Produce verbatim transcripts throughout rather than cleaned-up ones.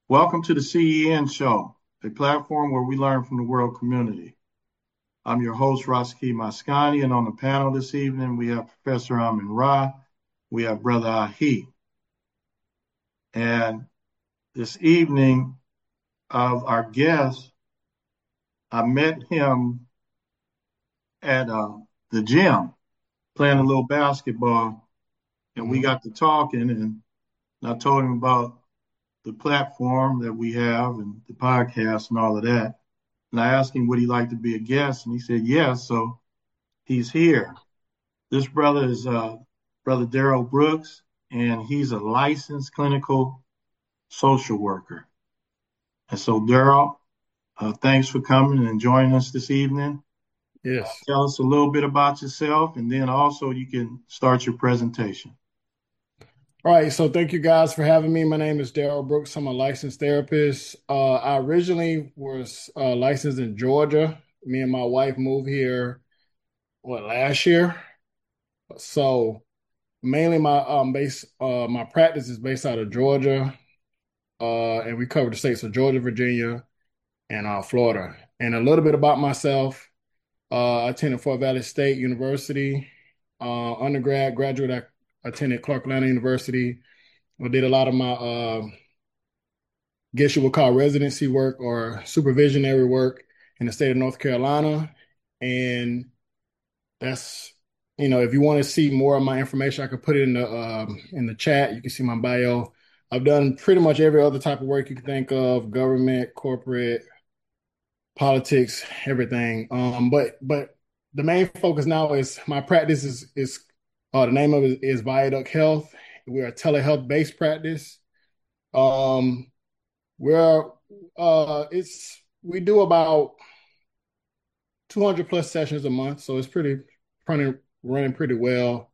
Welcome to the C E N Show, a platform where we learn from the world community. I'm your host, Roski Mascani, and on the panel this evening, we have Professor Amin Ra, we have Brother Ahi. And this evening, of our guest, I met him at uh, the gym playing a little basketball, and we Mhm. got to talking, and I told him about the platform that we have and the podcast and all of that. And I asked him would he like to be a guest, and he said yes. So he's here. This brother is uh, Brother Daryl Brooks, and he's a licensed clinical social worker. And so, Daryl, uh, thanks for coming and joining us this evening. Yes. Tell us a little bit about yourself, and then also you can start your presentation. All right. So thank you guys for having me. My name is Daryl Brooks. I'm a licensed therapist. Uh, I originally was uh, licensed in Georgia. Me and my wife moved here, what, last year? So mainly my um base uh my practice is based out of Georgia. Uh, and we cover the states of Georgia, Virginia, and uh Florida. And a little bit about myself. Uh, I attended Fort Valley State University. Uh, undergrad, graduate, I attended Clark Atlanta University. I did a lot of my, uh, guess you would call residency work or supervisionary work in the state of North Carolina. And that's, you know, if you want to see more of my information, I could put it in the um, in the chat. You can see my bio. I've done pretty much every other type of work you can think of: government, corporate, politics, everything. Um, but but the main focus now is my practice is is uh, the name of it is Viaduct Health. We're a telehealth based practice. Um, We're uh it's we do about two hundred plus sessions a month, so it's pretty running running pretty well.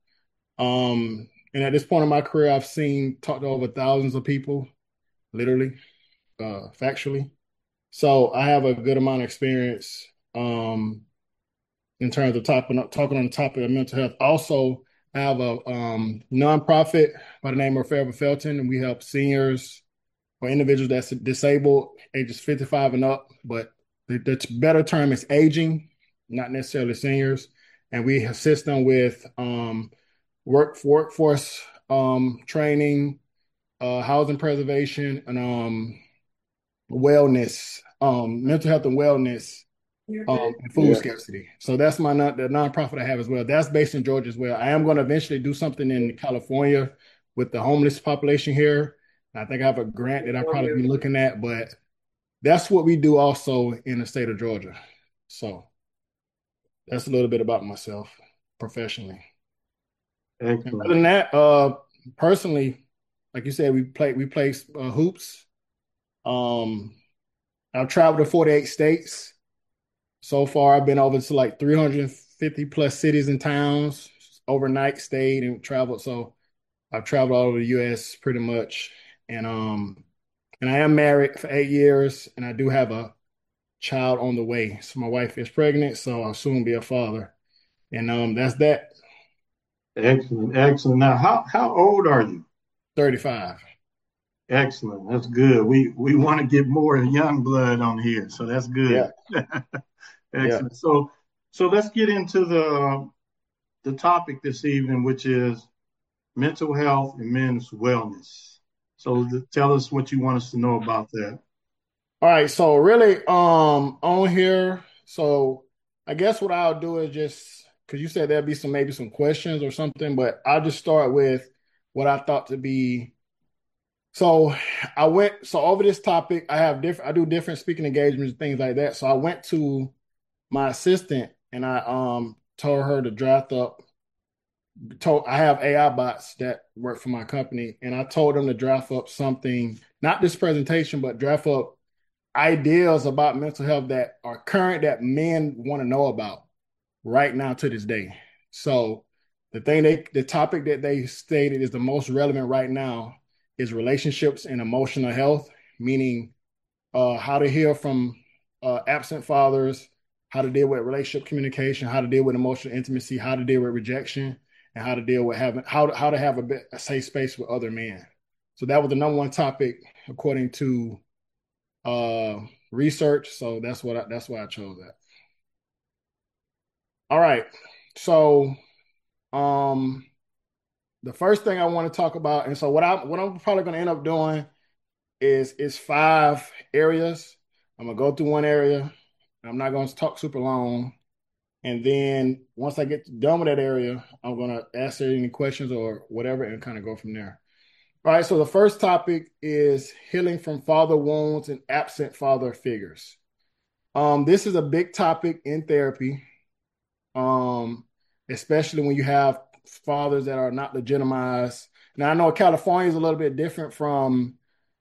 Um and at this point in my career, I've seen talked to over thousands of people, literally, uh factually. So I have a good amount of experience um in terms of talking talking on the topic of mental health. Also, I have a um nonprofit by the name of Forever Felton, and we help seniors or individuals that's disabled, ages fifty-five and up, but the, the better term is aging, not necessarily seniors. And we assist them with um, work workforce um, training, uh, housing preservation, and um, wellness, um, mental health and wellness, um, and food Yeah. scarcity. So that's my non the nonprofit I have as well. That's based in Georgia as well. I am going to eventually do something in California with the homeless population here. I think I have a grant that I'll probably be looking at, but that's what we do also in the state of Georgia. So that's a little bit about myself professionally. And other Excellent. than that, uh, personally, like you said, we play we play uh, hoops. Um, I've traveled to forty-eight states. So far, I've been over to like three hundred fifty plus cities and towns, overnight stayed and traveled. So I've traveled all over the U S pretty much. And um and I am married for eight years and I do have a child on the way. So my wife is pregnant, so I'll soon be a father. And um that's that. Excellent. Excellent. Now, how, how old are you? thirty-five. Excellent. That's good. We we want to get more young blood on here, so that's Yeah, good. yeah. Excellent. So so let's get into the the topic this evening, which is mental health and men's wellness. So th- tell us what you want us to know about that. All right, so really um on here, so I guess what I'll do is just because you said there'll be some maybe some questions or something, but I'll just start with what I thought to be. So I went so over this topic, I have different I do different speaking engagements, things like that. So I went to my assistant and I um told her to draft up told I have A I bots that work for my company, and I told them to draft up something, not this presentation, but draft up ideas about mental health that are current that men want to know about right now to this day. So the thing they the topic that they stated is the most relevant right now is relationships and emotional health, meaning uh, how to heal from uh, absent fathers, how to deal with relationship communication, how to deal with emotional intimacy, how to deal with rejection, and how to deal with having how to, how to have a, bit, a safe space with other men. So that was the number one topic according to uh, research. So that's what I, that's why I chose that. All right. So um, the first thing I want to talk about, and so what I what I'm probably going to end up doing is is five areas. I'm gonna go through one area. I'm not going to talk super long. And then once I get done with that area, I'm going to answer any questions or whatever and kind of go from there. All right. So the first topic is healing from father wounds and absent father figures. Um, this is a big topic in therapy, um, especially when you have fathers that are not legitimized. Now, I know California is a little bit different from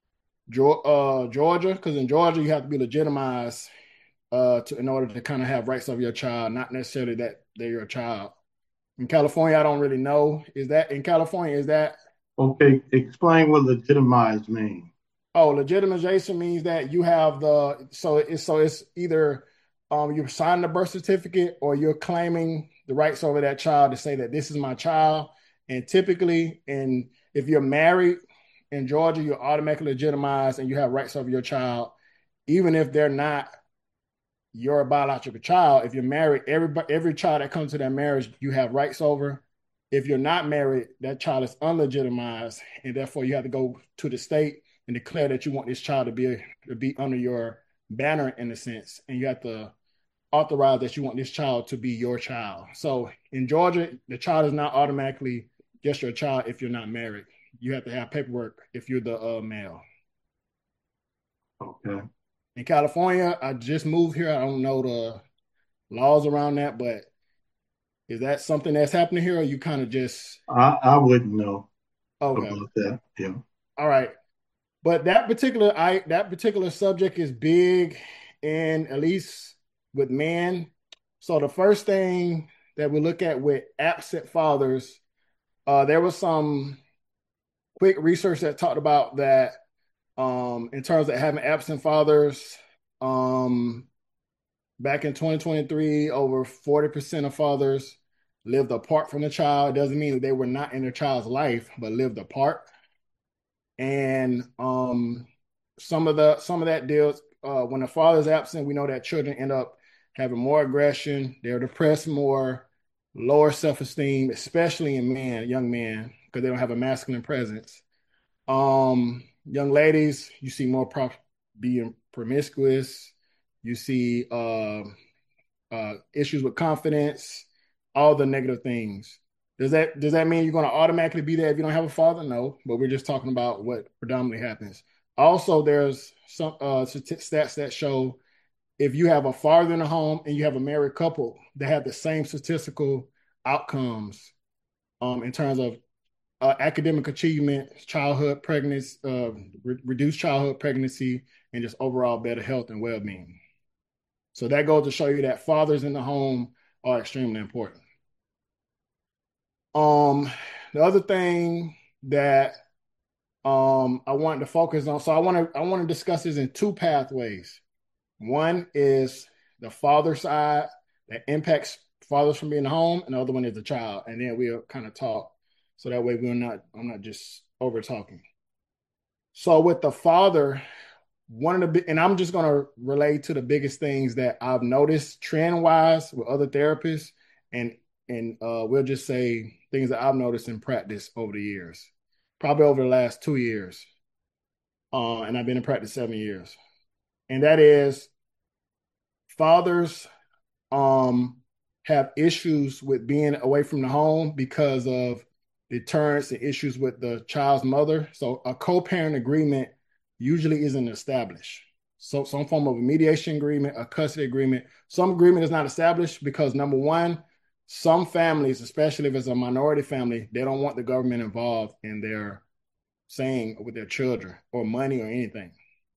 uh, Georgia, because in Georgia, you have to be legitimized uh, to in order to kind of have rights over your child, not necessarily that they're your child. In California, I don't really know. Is that in California? Is that Okay, explain what legitimized means. oh, legitimization means that you have the so it's so it's either um you're signing a birth certificate or you're claiming the rights over that child to say that this is my child. And typically, in if you're married in Georgia, you're automatically legitimized and you have rights over your child, even if they're not your biological child. If you're married, every every child that comes to that marriage, you have rights over. If you're not married, that child is unlegitimized, and therefore you have to go to the state and declare that you want this child to be to be under your banner in a sense, and you have to authorize that you want this child to be your child. So in Georgia, the child is not automatically just your child if you're not married. You have to have paperwork if you're the uh, male. Okay. In California, I just moved here. I don't know the laws around that, but is that something that's happening here, or you kind of just I, I wouldn't know okay? about that. Yeah. All right, but that particular I that particular subject is big, in at least with men. So the first thing that we look at with absent fathers, uh, there was some quick research that talked about that um, in terms of having absent fathers. Um, Back in twenty twenty-three, over forty percent of fathers lived apart from the child. It doesn't mean that they were not in their child's life, but lived apart. And um, some of the some of that deals uh, when the father is absent, we know that children end up having more aggression. They're depressed more, lower self-esteem, especially in men, young men, because they don't have a masculine presence. Um, young ladies, you see more pro- being promiscuous. You see uh, uh, issues with confidence, all the negative things. Does that does that mean you're going to automatically be there if you don't have a father? No, but we're just talking about what predominantly happens. Also, there's some uh, stats that show if you have a father in the home and you have a married couple, they have the same statistical outcomes um, in terms of uh, academic achievement, childhood pregnancy, uh, re- reduced childhood pregnancy, and just overall better health and well-being. So that goes to show you that fathers in the home are extremely important. Um, the other thing that um I wanted to focus on, so I want to I want to discuss this in two pathways. One is the father side that impacts fathers from being home, and the other one is the child. And then we'll kind of talk so that way we're not I'm not just over talking. So with the father, one of the and I'm just going to relate to the biggest things that I've noticed trend wise with other therapists, and and uh, we'll just say things that I've noticed in practice over the years, probably over the last two years, uh, and I've been in practice seven years, and that is fathers um, have issues with being away from the home because of deterrence and issues with the child's mother. So a co-parent agreement usually isn't established. So some form of a mediation agreement, a custody agreement. Some agreement is not established because number one, some families, especially if it's a minority family, they don't want the government involved in their saying with their children or money or anything.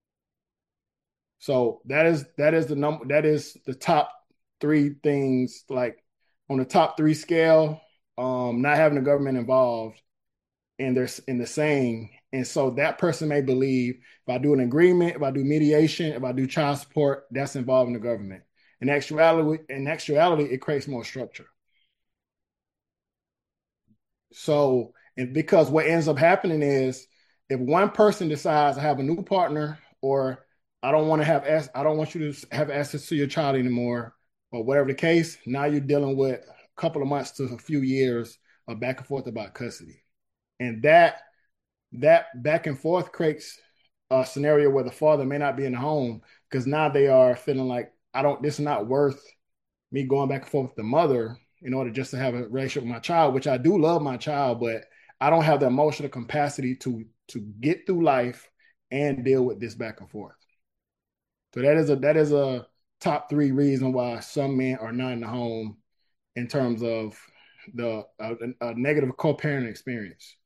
So that is that is the number that is the top three things, like on the top three scale, um, not having the government involved in their in the saying. And so that person may believe if I do an agreement, if I do mediation, if I do child support, that's involving the government. In actuality, in actuality, it creates more structure. So, and because what ends up happening is if one person decides I have a new partner, or I don't want to have, I don't want you to have access to your child anymore, or whatever the case, now you're dealing with a couple of months to a few years of back and forth about custody. And that that back and forth creates a scenario where the father may not be in the home because now they are feeling like, I don't, this is not worth me going back and forth with the mother in order just to have a relationship with my child, which I do love my child, but I don't have the emotional capacity to to get through life and deal with this back and forth. So that is a that is a top three reason why some men are not in the home in terms of the uh, a negative co-parenting experience.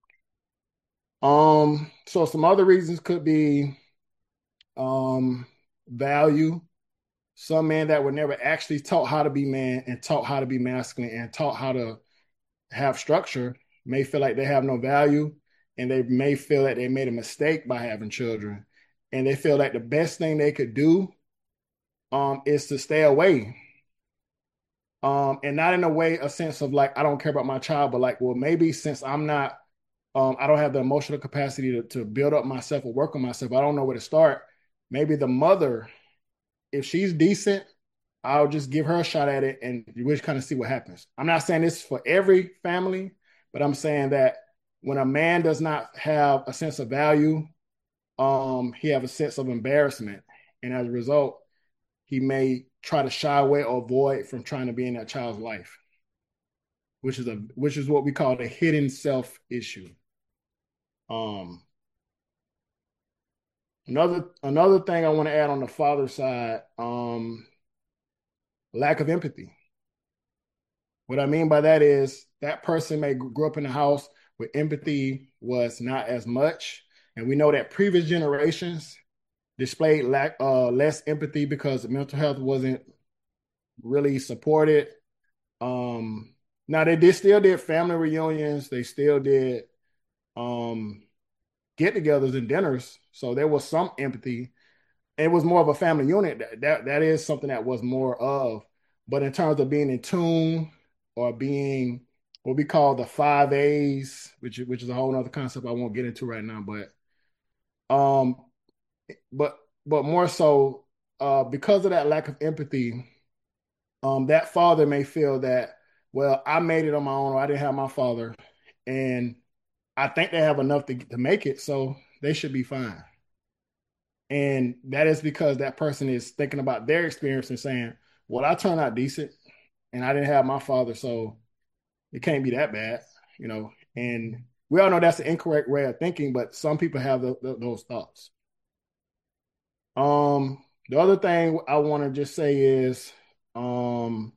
Um, so some other reasons could be um value. Some men that were never actually taught how to be man and taught how to be masculine and taught how to have structure may feel like they have no value, and they may feel that they made a mistake by having children, and they feel like the best thing they could do um is to stay away. Um, and not in a way, a sense of like, I don't care about my child, but like, well, maybe since I'm not, um, I don't have the emotional capacity to, to build up myself or work on myself, I don't know where to start. Maybe the mother, if she's decent, I'll just give her a shot at it and we'll just kind of see what happens. I'm not saying this for every family, but I'm saying that when a man does not have a sense of value, um, he have a sense of embarrassment. And as a result, he may try to shy away or avoid from trying to be in that child's life, which is a which is what we call the hidden self issue. Um, another another thing I want to add on the father side, um, lack of empathy. What I mean by that is that person may grow up in a house where empathy was not as much, and we know that previous generations displayed lack uh, less empathy because mental health wasn't really supported. Um, now they did still did family reunions, they still did um, get-togethers and dinners, so there was some empathy. It was more of a family unit. That, that that is something that was more of. But in terms of being in tune or being what we call the five A's, which which is a whole other concept I won't get into right now, but um, but but more so uh, because of that lack of empathy, um, that father may feel that, well, I made it on my own, or I didn't have my father, and I think they have enough to to make it, so they should be fine. And that is because that person is thinking about their experience and saying, well, I turned out decent and I didn't have my father, so it can't be that bad, you know. And we all know that's the incorrect way of thinking, but some people have the, the, those thoughts. Um, the other thing I want to just say is um,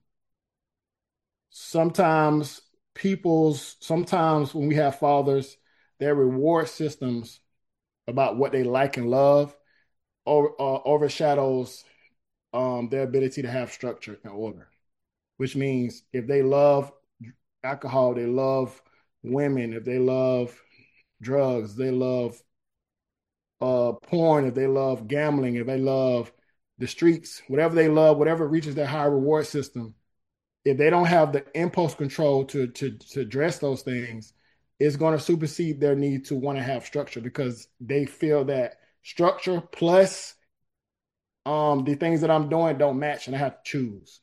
sometimes people's, sometimes when we have fathers, their reward systems about what they like and love over, uh, overshadows um, their ability to have structure and order, which means if they love alcohol, they love women, if they love drugs, they love uh, porn, if they love gambling, if they love the streets, whatever they love, whatever reaches their high reward system, if they don't have the impulse control to to to address those things, it's going to supersede their need to want to have structure because they feel that structure plus um the things that I'm doing don't match and I have to choose.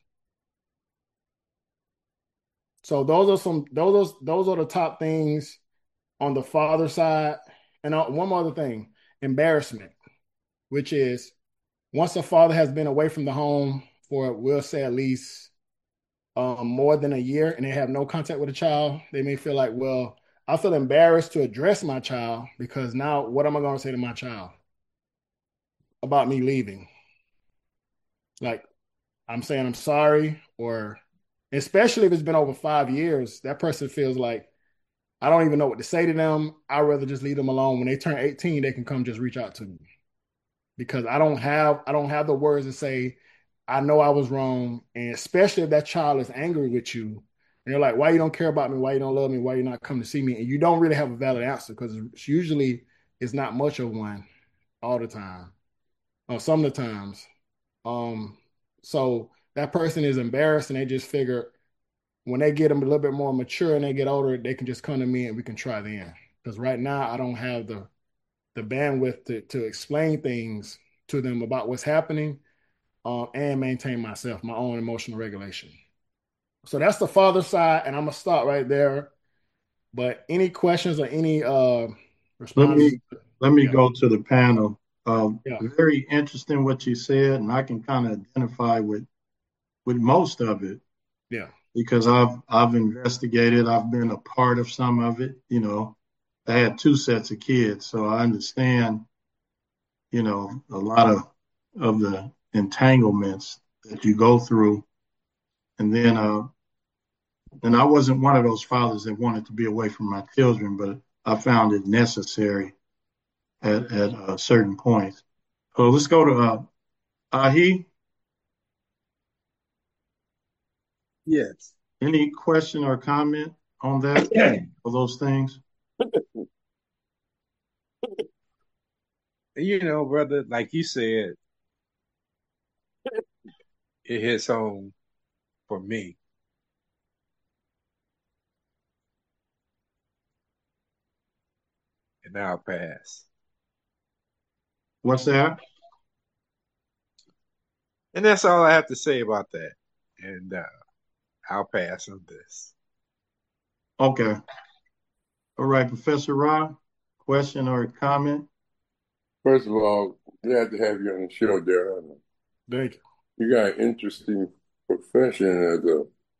So those are some those are those are the top things on the father side. And uh, one more other thing, embarrassment, which is once a father has been away from the home for, we'll say, at least um, more than a year and they have no contact with a child, they may feel like, well, I feel embarrassed to address my child because now what am I going to say to my child about me leaving? Like, I'm saying I'm sorry, or especially if it's been over five years, that person feels like I don't even know what to say to them. I'd rather just leave them alone. When they turn eighteen, they can come just reach out to me because I don't have I don't have the words to say, I know I was wrong. And especially if that child is angry with you and you're like, why you don't care about me? Why you don't love me? Why you not come to see me? And you don't really have a valid answer because it's usually it's not much of one all the time or some of the times. Um, so that person is embarrassed and they just figure when they get them a little bit more mature and they get older, they can just come to me and we can try then. Because right now I don't have the the bandwidth to, to explain things to them about what's happening, um, and maintain myself, my own emotional regulation. So that's the father side, and I'm gonna start right there. But any questions or any uh Let responses? me let me Yeah, go to the panel. Um, yeah, very interesting what you said, and I can kind of identify with with most of it yeah. because I've I've investigated. I've been a part of some of it. You know, I had two sets of kids, so I understand. You know, a lot of of the entanglements that you go through, and then uh, and I wasn't one of those fathers that wanted to be away from my children, but I found it necessary at at uh, certain points. So let's go to uh, Ahi. Yes. Any question or comment on that or those things? You know, brother, like you said, it hits home for me. And I'll pass. What's that? And that's all I have to say about that. And uh, I'll pass on this. Okay. All right, Professor Rob, question or comment? First of all, glad to have you on the show, Darren. Thank you. You got an interesting profession as a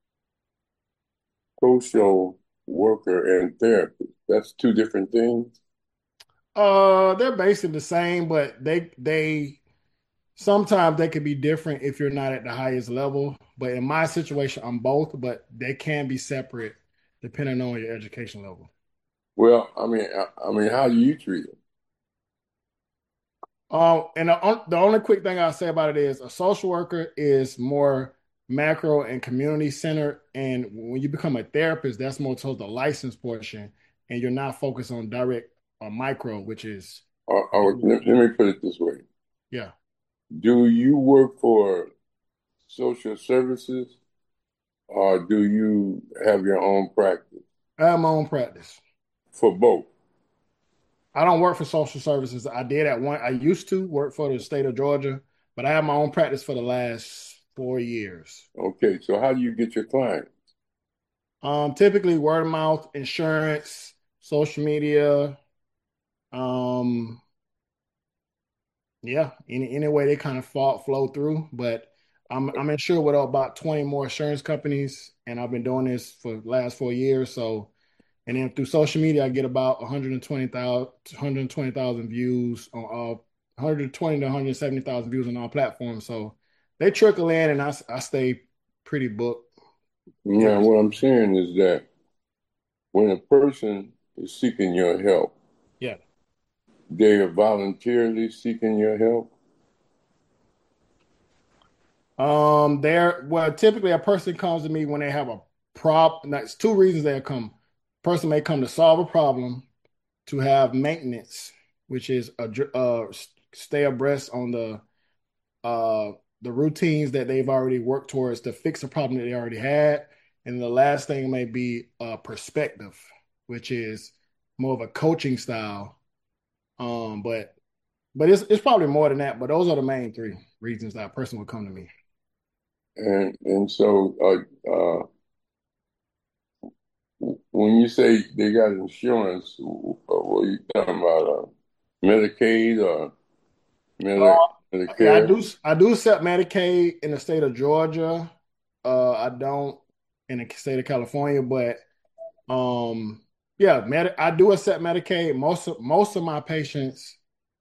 social worker and therapist. That's two different things. Uh, they're basically the same, but they they sometimes they could be different if you're not at the highest level. But in my situation, I'm both, but they can be separate depending on your education level. Well, I mean, I, I mean, how do you treat them? Um, and the, the only quick thing I'll say about it is a social worker is more macro and community centered. And when you become a therapist, that's more towards the license portion, and you're not focused on direct or micro, which is, Or, or let, let me put it this way: yeah. do you work for social services, or do you have your own practice? I have my own practice. For both. I don't work for social services. I did at one. I used to work for the state of Georgia, but I have my own practice for the last four years. Okay, so how do you get your clients? Um, typically word of mouth, insurance, social media. Um, yeah, any any way they kind of fall, flow through. But I'm I'm insured with about twenty more insurance companies, and I've been doing this for the last four years. So, and then through social media, I get about one hundred twenty thousand one hundred twenty thousand views on all one hundred twenty to one hundred seventy thousand views on all platforms. So they trickle in, and I I stay pretty booked. Now, what I'm saying is that when a person is seeking your help, Yeah. they are voluntarily seeking your help. Um, there, well, typically a person comes to me when they have a problem. That's two reasons they'll come. Person may come to solve a problem, to have maintenance, which is a uh, stay abreast on the uh the routines that they've already worked towards to fix a problem that they already had. And the last thing may be uh perspective, which is more of a coaching style. Um, but but it's it's probably more than that. But those are the main three reasons that a person would come to me. And and so uh, uh, when you say they got insurance, what are you talking about? Uh, Medicaid or Medi Uh, yeah, I Medicare? do. I do accept Medicaid in the state of Georgia. Uh, I don't in the state of California, but um, yeah, med I do accept Medicaid. Most of most of my patients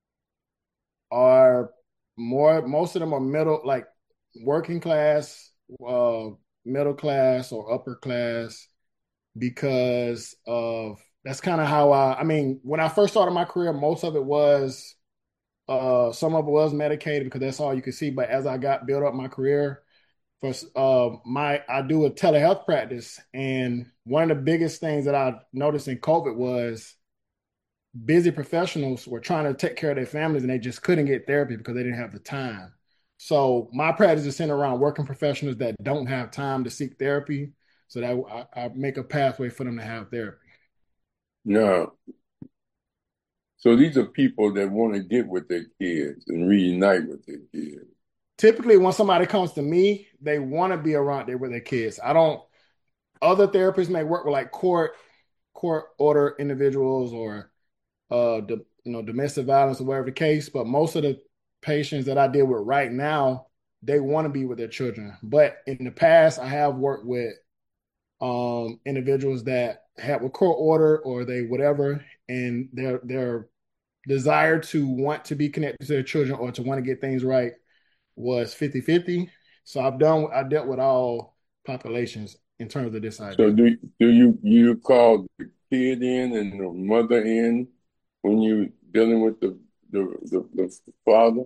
are more. Most of them are middle, like working class, uh, middle class or upper class, because of that's kind of how I. I mean, when I first started my career, most of it was. Uh, some of it was medicated because that's all you could see. But as I got built up my career, for uh, my I do a telehealth practice, and one of the biggest things that I noticed in COVID was busy professionals were trying to take care of their families, and they just couldn't get therapy because they didn't have the time. So my practice is centered around working professionals that don't have time to seek therapy, so that I, I make a pathway for them to have therapy. No. So these are people that want to get with their kids and reunite with their kids. Typically, when somebody comes to me, they want to be around there with their kids. I don't. Other therapists may work with like court court order individuals or uh, the, you know, domestic violence or whatever the case. But most of the patients that I deal with right now, they want to be with their children. But in the past, I have worked with um, individuals that have a court order or they whatever, and their their desire to want to be connected to their children or to want to get things right was fifty fifty. So I've done I dealt with all populations in terms of this So idea. do do you you call the kid in and the mother in when you dealing with the the the, the father?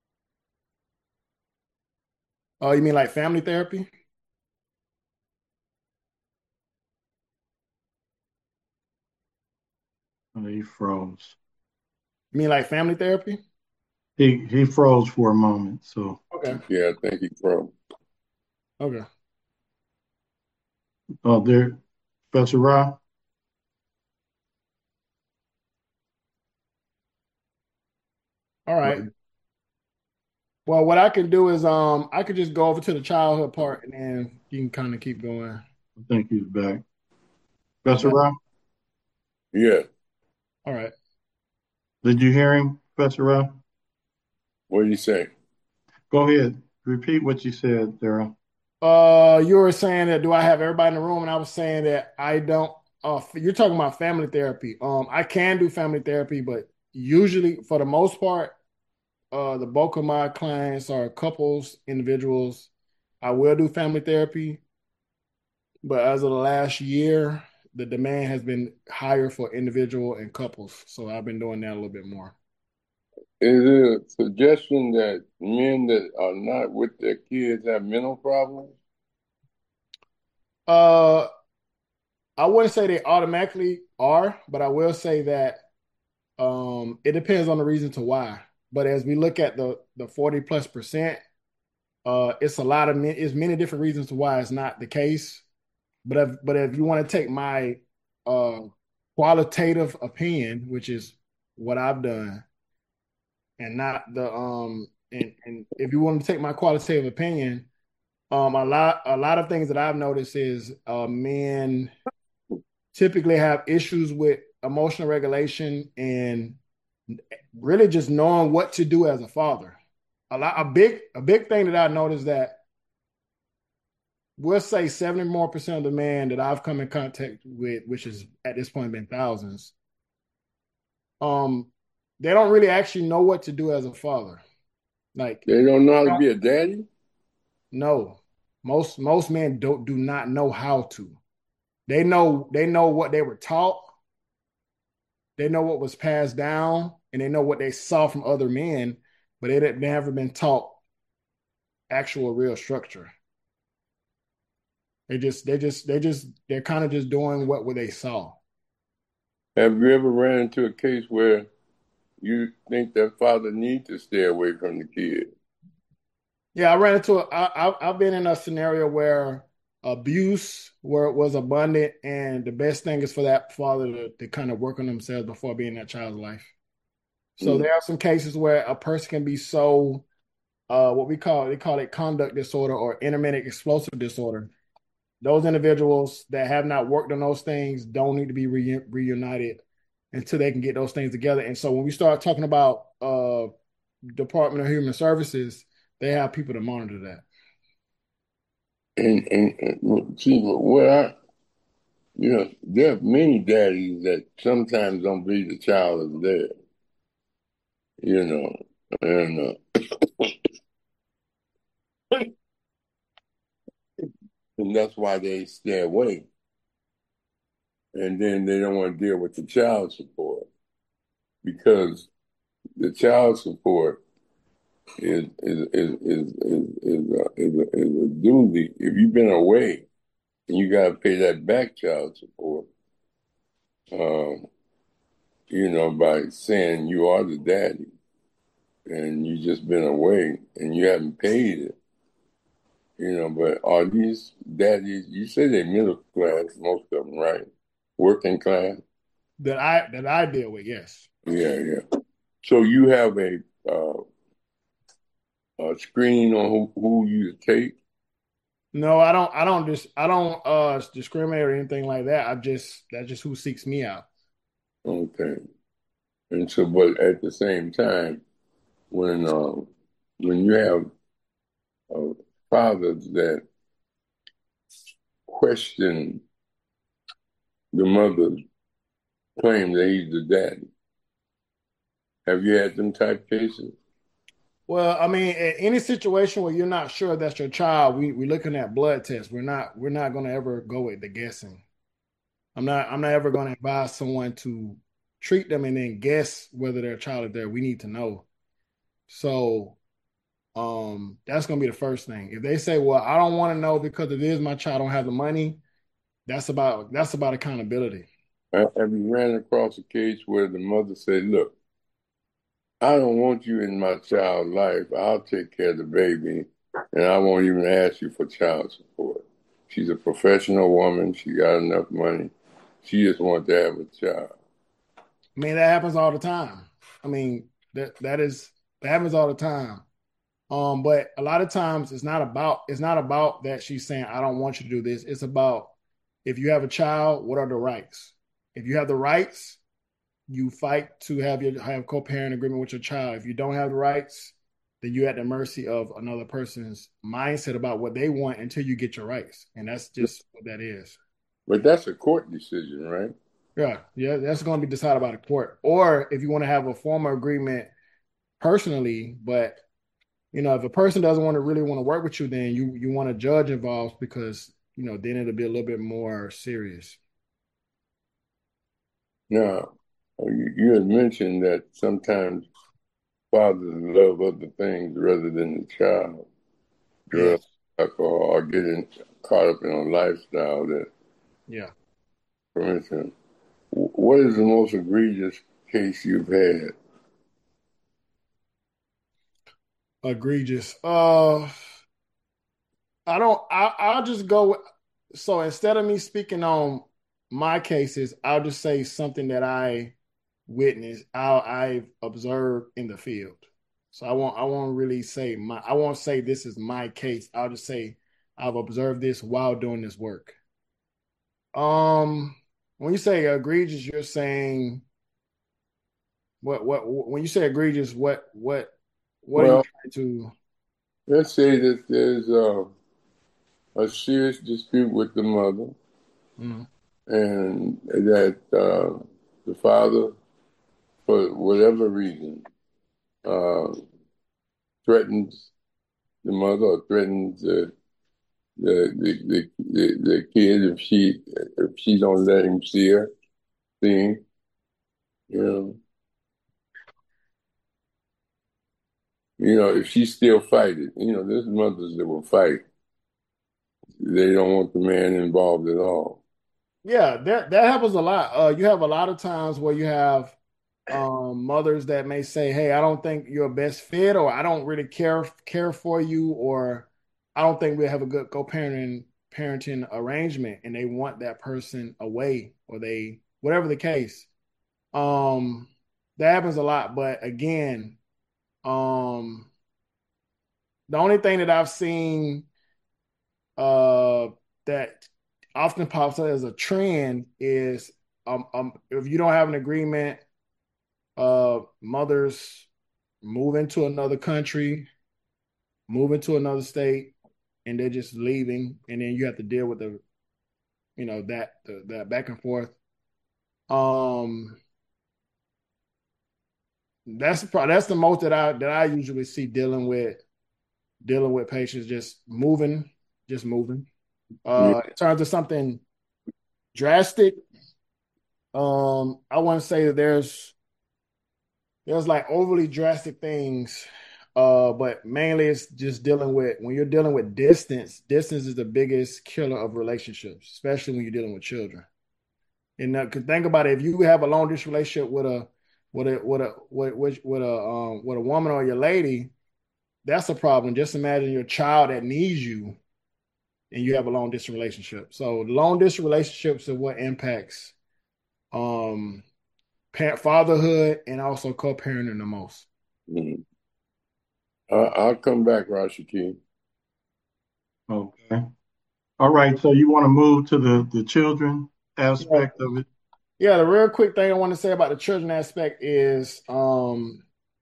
Oh, you mean like family therapy? And he froze. You mean like family therapy? He he froze for a moment. So Okay. Yeah, I think he's from. Okay. oh there, Professor Ra. All right. Well, what I can do is um I could just go over to the childhood part and then you can kind of keep going. I think he's back. He's Professor back? Ra, Yeah. All right. did you hear him, Professor Ra? What do you say? Go ahead. Repeat what you said, Daryl. Uh, you were saying that do I have everybody in the room? And I was saying that I don't. Uh, you're talking about family therapy. Um, I can do family therapy, but usually, for the most part, uh, the bulk of my clients are couples, individuals. I will do family therapy, but as of the last year, the demand has been higher for individual and couples. So I've been doing that a little bit more. Is it a suggestion that men that are not with their kids have mental problems? Uh, I wouldn't say they automatically are, but I will say that um, it depends on the reason to why. But as we look at the the forty plus percent, uh, it's a lot of men, it's many different reasons to why it's not the case. But if but if you want to take my uh, qualitative opinion, which is what I've done, and not the um and and if you want to take my qualitative opinion, um a lot a lot of things that I've noticed is uh men typically have issues with emotional regulation and really just knowing what to do as a father. A lot a big a big thing that I noticed that we'll say seventy more percent of the men that I've come in contact with, which is at this point been thousands, um, they don't really actually know what to do as a father. Like They don't know how to be a daddy? no, most most men don't do not know how to. They know they know what they were taught. They know what was passed down, and they know what they saw from other men, but they didn't they never been taught actual real structure. They just they just they just they're kind of just doing what what they saw. Have you ever ran into a case where you think that father needs to stay away from the kid? Yeah, I ran into a, I, I, I've been in a scenario where abuse where it was abundant, and the best thing is for that father to, to kind of work on themselves before being in that child's life. So Mm. there are some cases where a person can be so uh, what we call they call it conduct disorder or intermittent explosive disorder. Those individuals that have not worked on those things don't need to be re- reunited until they can get those things together. And so when we start talking about uh, Department of Human Services, they have people to monitor that. And, and, and see, what I, you know, there are many daddies that sometimes don't believe the child is there, you know, and uh, and that's why they stay away. And then they don't want to deal with the child support because the child support is is is is is is a, is a, is a doozy. If you've been away and you got to pay that back child support, um, you know, by saying you are the daddy and you just been away and you haven't paid it, you know. But are these daddies? You say they're middle class, most of them, right? Working class. That I that I deal with, yes. Yeah, yeah. So you have a uh, a screening on who, who you take? No, I don't. I don't just. I don't uh discriminate or anything like that. I just that's just who seeks me out. Okay. And so, but at the same time, when uh, when you have uh, fathers that question the mother's claim that he's the daddy, have you had them type cases? Well, I mean, in any situation where you're not sure that's your child, we we're looking at blood tests. We're not we're not going to ever go with the guessing. I'm not I'm not ever going to advise someone to treat them and then guess whether their child is there. We need to know. So, um, that's going to be the first thing. If they say, "Well, I don't want to know because it is my child, I don't have the money," that's about that's about accountability. Have you ran across a case where the mother said, "Look, I don't want you in my child's life. I'll take care of the baby, and I won't even ask you for child support." She's a professional woman. She got enough money. She just wants to have a child. I mean, that happens all the time. I mean, that that is that happens all the time. Um, but a lot of times it's not about it's not about that she's saying, "I don't want you to do this." It's about, if you have a child, what are the rights? If you have the rights, you fight to have your have co-parent agreement with your child. If you don't have the rights, then you're at the mercy of another person's mindset about what they want until you get your rights. And that's just what that is. But that's a court decision, right? Yeah, yeah, that's going to be decided by the court. Or if you want to have a formal agreement personally, but you know, if a person doesn't want to really want to work with you, then you you want a judge involved, because you know then it'll be a little bit more serious. Now, you, you had mentioned that sometimes fathers love other things rather than the child, Yeah, drugs, alcohol, or getting caught up in a lifestyle that, yeah. for instance, wh- what is the most egregious case you've had? Egregious. Uh, I don't. I I'll just go. With, so instead of me speaking on my cases, I'll just say something that I witnessed, I I've observed in the field. So I won't I won't really say my I won't say this is my case. I'll just say I've observed this while doing this work. Um, when you say egregious, you're saying what what when you say egregious, what what what are you Well, trying to? let's say that there's a, a serious dispute with the mother, Mm, and that uh, the father, for whatever reason, uh, threatens the mother or threatens the the the, the, the, the kid if she if she don't let him see her, see him, you know. You know, if she still fighting, you know, there's mothers that will fight. They don't want the man involved at all. yeah, that that happens a lot. Uh, you have a lot of times where you have um mothers that may say, "Hey, I don't think you're a best fit," or "I don't really care care for you," or "I don't think we have a good co-parenting parenting arrangement," and they want that person away, or they whatever the case. Um, that happens a lot. But again, um, the only thing that I've seen uh that often pops up as a trend is um, um if you don't have an agreement, uh mothers move into another country, move into another state, and they're just leaving, and then you have to deal with the you know that the, that back and forth. Um, that's probably that's the most that I that I usually see dealing with dealing with patients just moving, just moving. Yeah, Uh, in terms of something drastic, um, I want to say that there's there's like overly drastic things, uh, but mainly it's just dealing with when you're dealing with distance. Distance is the biggest killer of relationships, especially when you're dealing with children. And uh, 'cause think about it, if you have a long distance relationship with a with a with a with, with, with a um with a woman or your lady, that's a problem. Just imagine your child that needs you, and you have a long distance relationship. So long distance relationships are what impacts um parent, fatherhood, and also co-parenting the most. Mm-hmm. Uh, I'll come back, Rashiki. Okay. All right. So you want to move to the the children aspect of it? Yeah, the real quick thing I want to say about the children aspect is um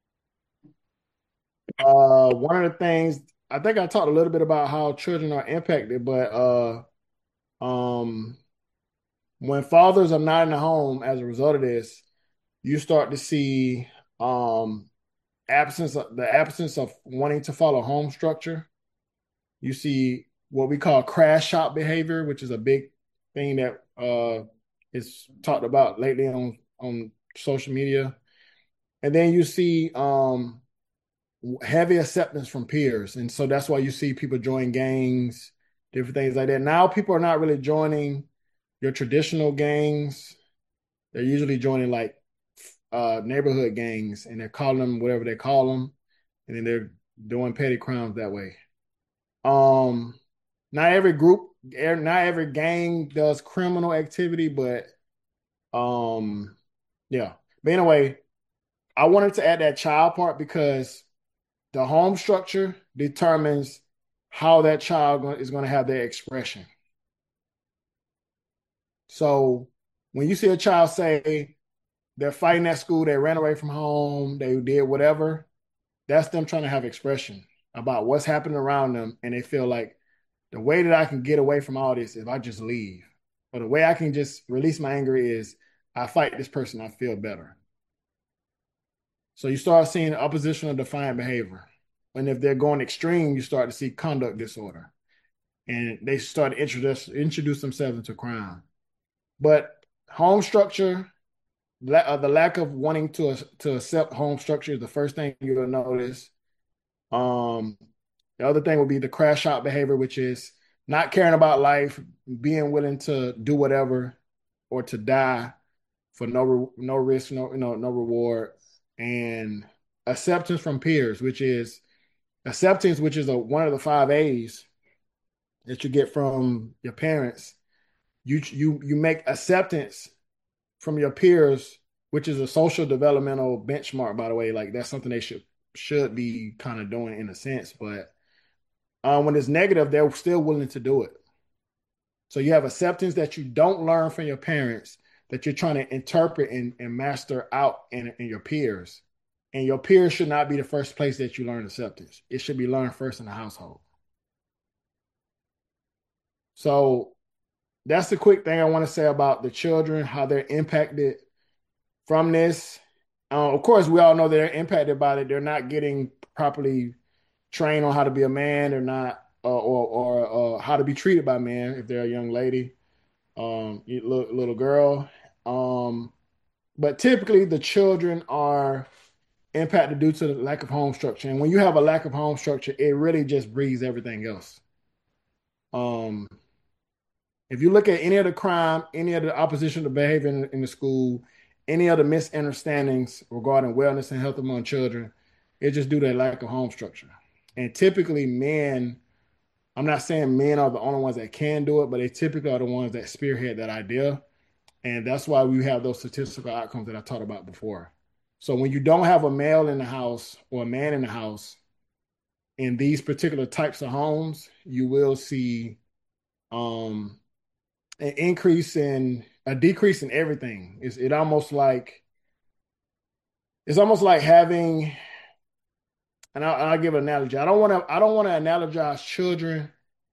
uh one of the things I think I talked a little bit about how children are impacted, but uh um when fathers are not in the home as a result of this, you start to see um absence of the absence of wanting to follow home structure. You see what we call crash shop behavior, which is a big thing that uh is talked about lately on on social media. And then you see um heavy acceptance from peers. And so that's why you see people join gangs, different things like that. Now people are not really joining your traditional gangs. They're usually joining like uh, neighborhood gangs, and they're calling them whatever they call them, and then they're doing petty crimes that way. Um, not every group, not every gang does criminal activity, but um, yeah. But anyway, I wanted to add that child part because the home structure determines how that child is going to have their expression. So when you see a child say they're fighting at school, they ran away from home, they did whatever, that's them trying to have expression about what's happening around them. And they feel like the way that I can get away from all this is if I just leave. Or the way I can just release my anger is I fight this person, I feel better. So you start seeing oppositional defiant behavior. And if they're going extreme, you start to see conduct disorder. And they start to introduce, introduce themselves into crime. But home structure, uh, the lack of wanting to, to accept home structure is the first thing you'll notice. Um, the other thing would be the crash out behavior, which is not caring about life, being willing to do whatever or to die for no no risk, no no no reward, and acceptance from peers, which is acceptance, which is a, one of the five A's that you get from your parents. You you you make acceptance from your peers, which is a social developmental benchmark, by the way. Like that's something they should should be kind of doing in a sense, but um, when it's negative, they're still willing to do it. So you have acceptance that you don't learn from your parents, that you're trying to interpret and, and master out in, in your peers. And your peers should not be the first place that you learn acceptance. It should be learned first in the household. So that's the quick thing I want to say about the children, how they're impacted from this. Uh, of course, we all know they're impacted by it. They're not getting properly trained on how to be a man. They're not, uh, or or uh, how to be treated by men if they're a young lady, um, little, little girl. Um, but typically, the children are impacted due to the lack of home structure. And when you have a lack of home structure, it really just breeds everything else. Um, if you look at any of the crime, any of the opposition to behavior in, in the school, any of the misunderstandings regarding wellness and health among children, it's just due to a lack of home structure. And typically men, I'm not saying men are the only ones that can do it, but they typically are the ones that spearhead that idea. And that's why we have those statistical outcomes that I talked about before. So when you don't have a male in the house or a man in the house in these particular types of homes, you will see um, an increase in a decrease in everything. It's it almost like it's almost like having, and I'll, I'll give an analogy. I don't want to I don't want to analogize children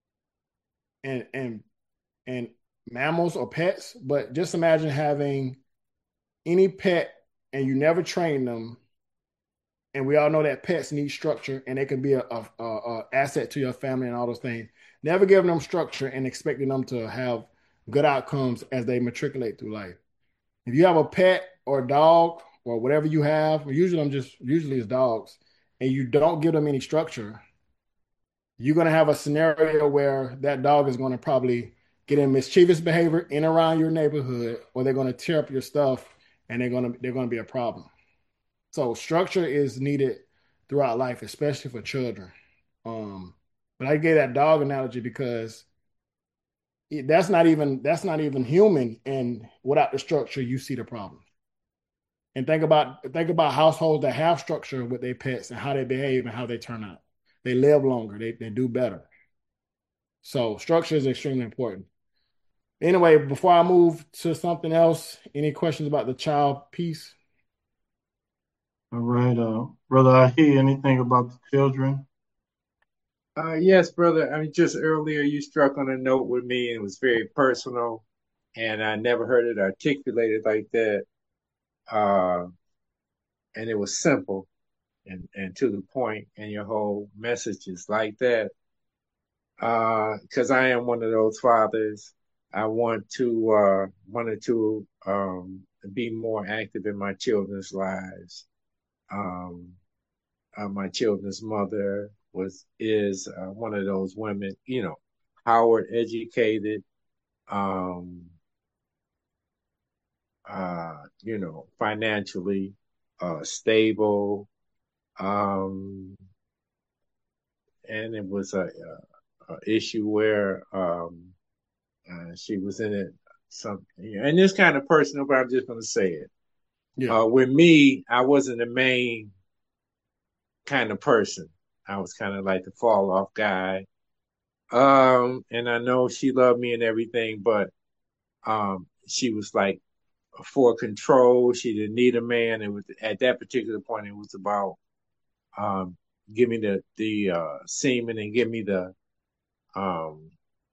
and and and mammals or pets, but just imagine having any pet and you never train them. And we all know that pets need structure and they can be a, a, a, a asset to your family and all those things. Never giving them structure and expecting them to have good outcomes as they matriculate through life. If you have a pet or a dog or whatever you have, usually I'm just usually it's dogs, and you don't give them any structure, you're going to have a scenario where that dog is going to probably get in mischievous behavior in around your neighborhood, or they're going to tear up your stuff and they're going to they're going to be a problem. So structure is needed throughout life, especially for children. Um, but I gave that dog analogy because it, that's not even that's not even human, and without the structure, you see the problem. And think about think about households that have structure with their pets and how they behave and how they turn out. They live longer. They they do better. So structure is extremely important. Anyway, before I move to something else, any questions about the child piece? All right, uh, brother, I hear anything about the children? Uh, yes, brother. I mean, just earlier you struck on a note with me, and it was very personal, and I never heard it articulated like that. Uh, and it was simple and, and to the point, and your whole message is like that. Uh, because I am one of those fathers. I want to uh wanted to um be more active in my children's lives. Um, uh, my children's mother was is uh, one of those women, you know, Howard educated, um, uh, you know, financially uh, stable, um, and it was a, a, a issue where um, uh, she was in it. Some and this kind of personal, but I'm just going to say it. Yeah. Uh, with me, I wasn't the main kind of person. I was kind of like the fall off guy. Um, and I know she loved me and everything, but um, she was like for control. She didn't need a man. It was at that particular point. It was about um, give me the the uh, semen and give me the um,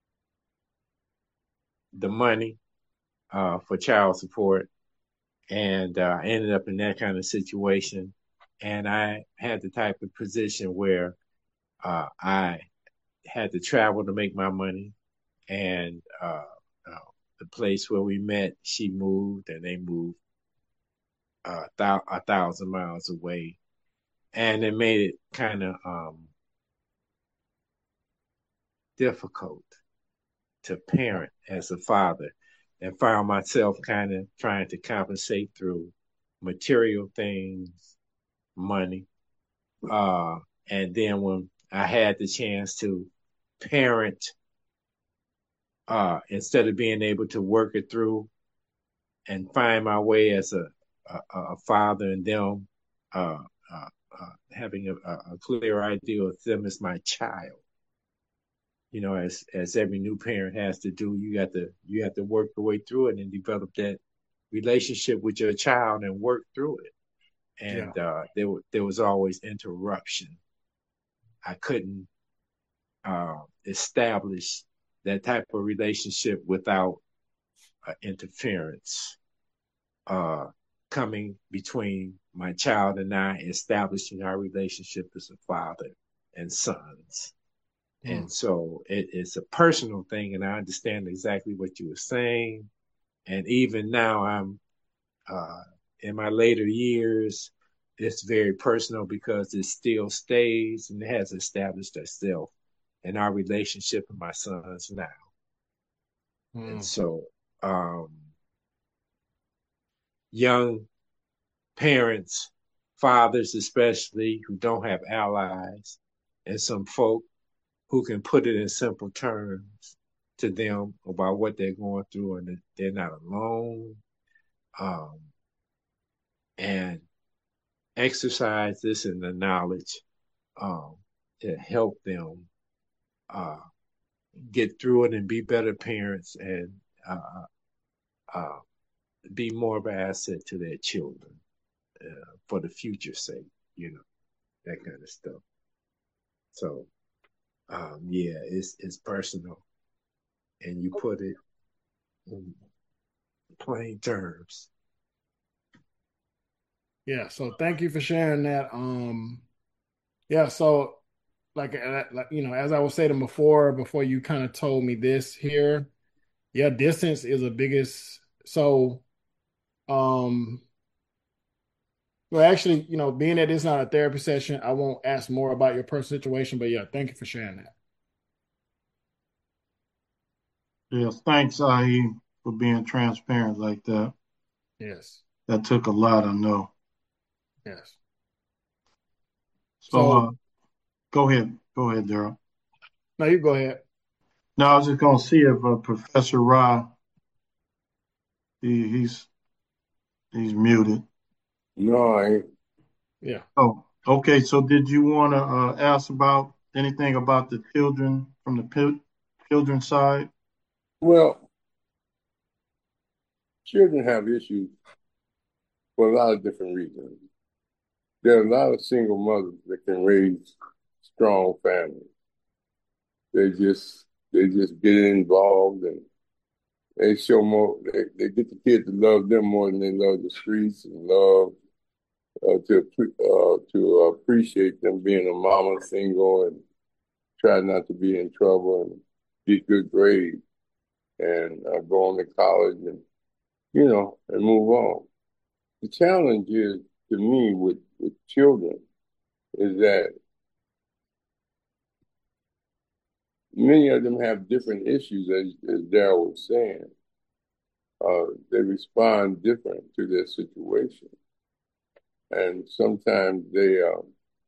the money uh, for child support, and uh, I ended up in that kind of situation. And I had the type of position where uh, I had to travel to make my money, and uh, uh, the place where we met, she moved, and they moved uh, thou- a thousand miles away, and it made it kind of um, difficult to parent as a father, and found myself kind of trying to compensate through material things, money, uh, and then when I had the chance to parent, uh, instead of being able to work it through and find my way as a a, a father and them uh, uh, uh, having a, a clear idea of them as my child. You know, as as every new parent has to do, you got to you have to work your way through it and develop that relationship with your child and work through it. Yeah. And uh, there there was always interruption. I couldn't uh, establish that type of relationship without uh, interference uh, coming between my child and I, establishing our relationship as a father and sons. Mm. And so it, it's a personal thing, and I understand exactly what you were saying. And even now, I'm uh, in my later years, it's very personal because it still stays and has established itself in our relationship with my sons now. And Mm. so, um, young parents, fathers especially, who don't have allies, and some folk who can put it in simple terms to them about what they're going through, and that they're not alone. Um, and exercise this in the knowledge um, to help them uh, get through it and be better parents, and uh, uh, be more of an asset to their children uh, for the future's sake, you know, that kind of stuff. So, um, yeah, it's it's personal, and you put it in plain terms. Yeah. So thank you for sharing that. Um, yeah. So like, uh, like you know, as I was saying before, before you kind of told me this here, yeah, distance is the biggest. So, um, well, actually, you know, being that it's not a therapy session, I won't ask more about your personal situation, but yeah, thank you for sharing that. Yes, thanks, Ahi, for being transparent like that. Yes. That took a lot, I know. Yes. So, So, uh, go ahead. Go ahead, Daryl. no, you go ahead. No, I was just going to see if uh, Professor Ra, he, he's he's muted. No, I ain't. Yeah. Oh, okay. So did you want to uh, ask about anything about the children from the pil- children side? Well, children have issues for a lot of different reasons. There are a lot of single mothers that can raise strong families. They just they just get involved and they show more. They, they get the kids to love them more than they love the streets and love uh, to uh, to appreciate them being a mama single and try not to be in trouble and get good grades and uh, go on to college and you know and move on. The challenge is to me with with children is that many of them have different issues, as, as Daryl was saying. Uh, they respond different to their situation, and sometimes they um,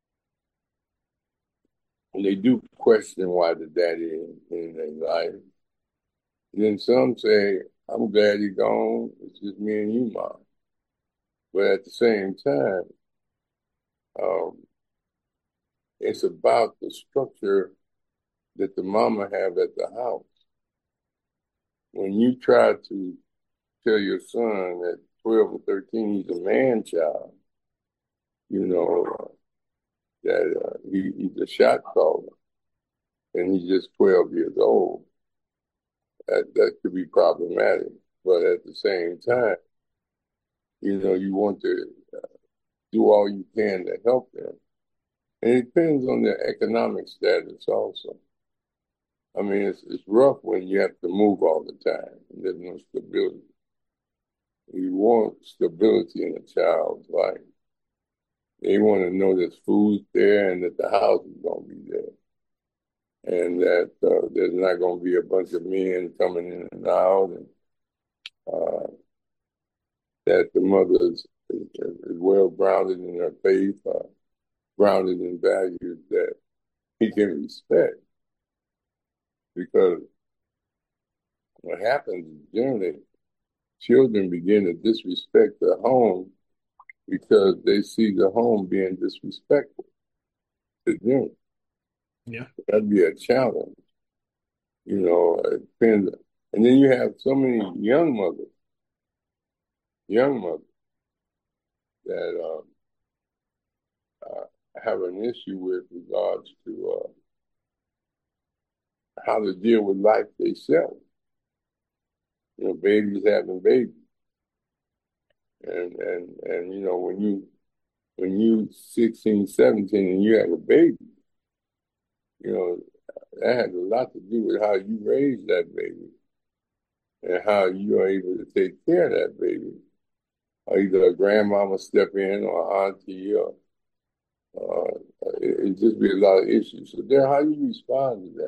they do question why the daddy in, in their life. And then some say, "I'm glad he's gone. It's just me and you, mom." But at the same time, um, it's about the structure that the mama have at the house. When you try to tell your son at twelve or thirteen he's a man child, you know, uh, that uh, he, he's a shot caller and he's just twelve years old, that, that could be problematic. But at the same time, you know, you want to uh, do all you can to help them. And it depends on their economic status also. I mean, it's, it's rough when you have to move all the time and there's no stability. You want stability in a child's life. They want to know there's food there and that the house is going to be there. And that uh, there's not going to be a bunch of men coming in and out. And uh, that the mother is, is, is well grounded in her faith, uh, grounded in values that he can respect. Because what happens is generally children begin to disrespect their home because they see the home being disrespectful to them. Yeah. That'd be a challenge. You know, it depends. And then you have so many young mothers, young mothers that um, uh, have an issue with regards to uh, how to deal with life themselves. You know, babies having babies. And, and, and, you know, when you, when you sixteen, seventeen and you have a baby, you know, that has a lot to do with how you raise that baby and how you are able to take care of that baby. Or either a grandmama step in or auntie or uh, it, it just be a lot of issues. So there, how do you respond to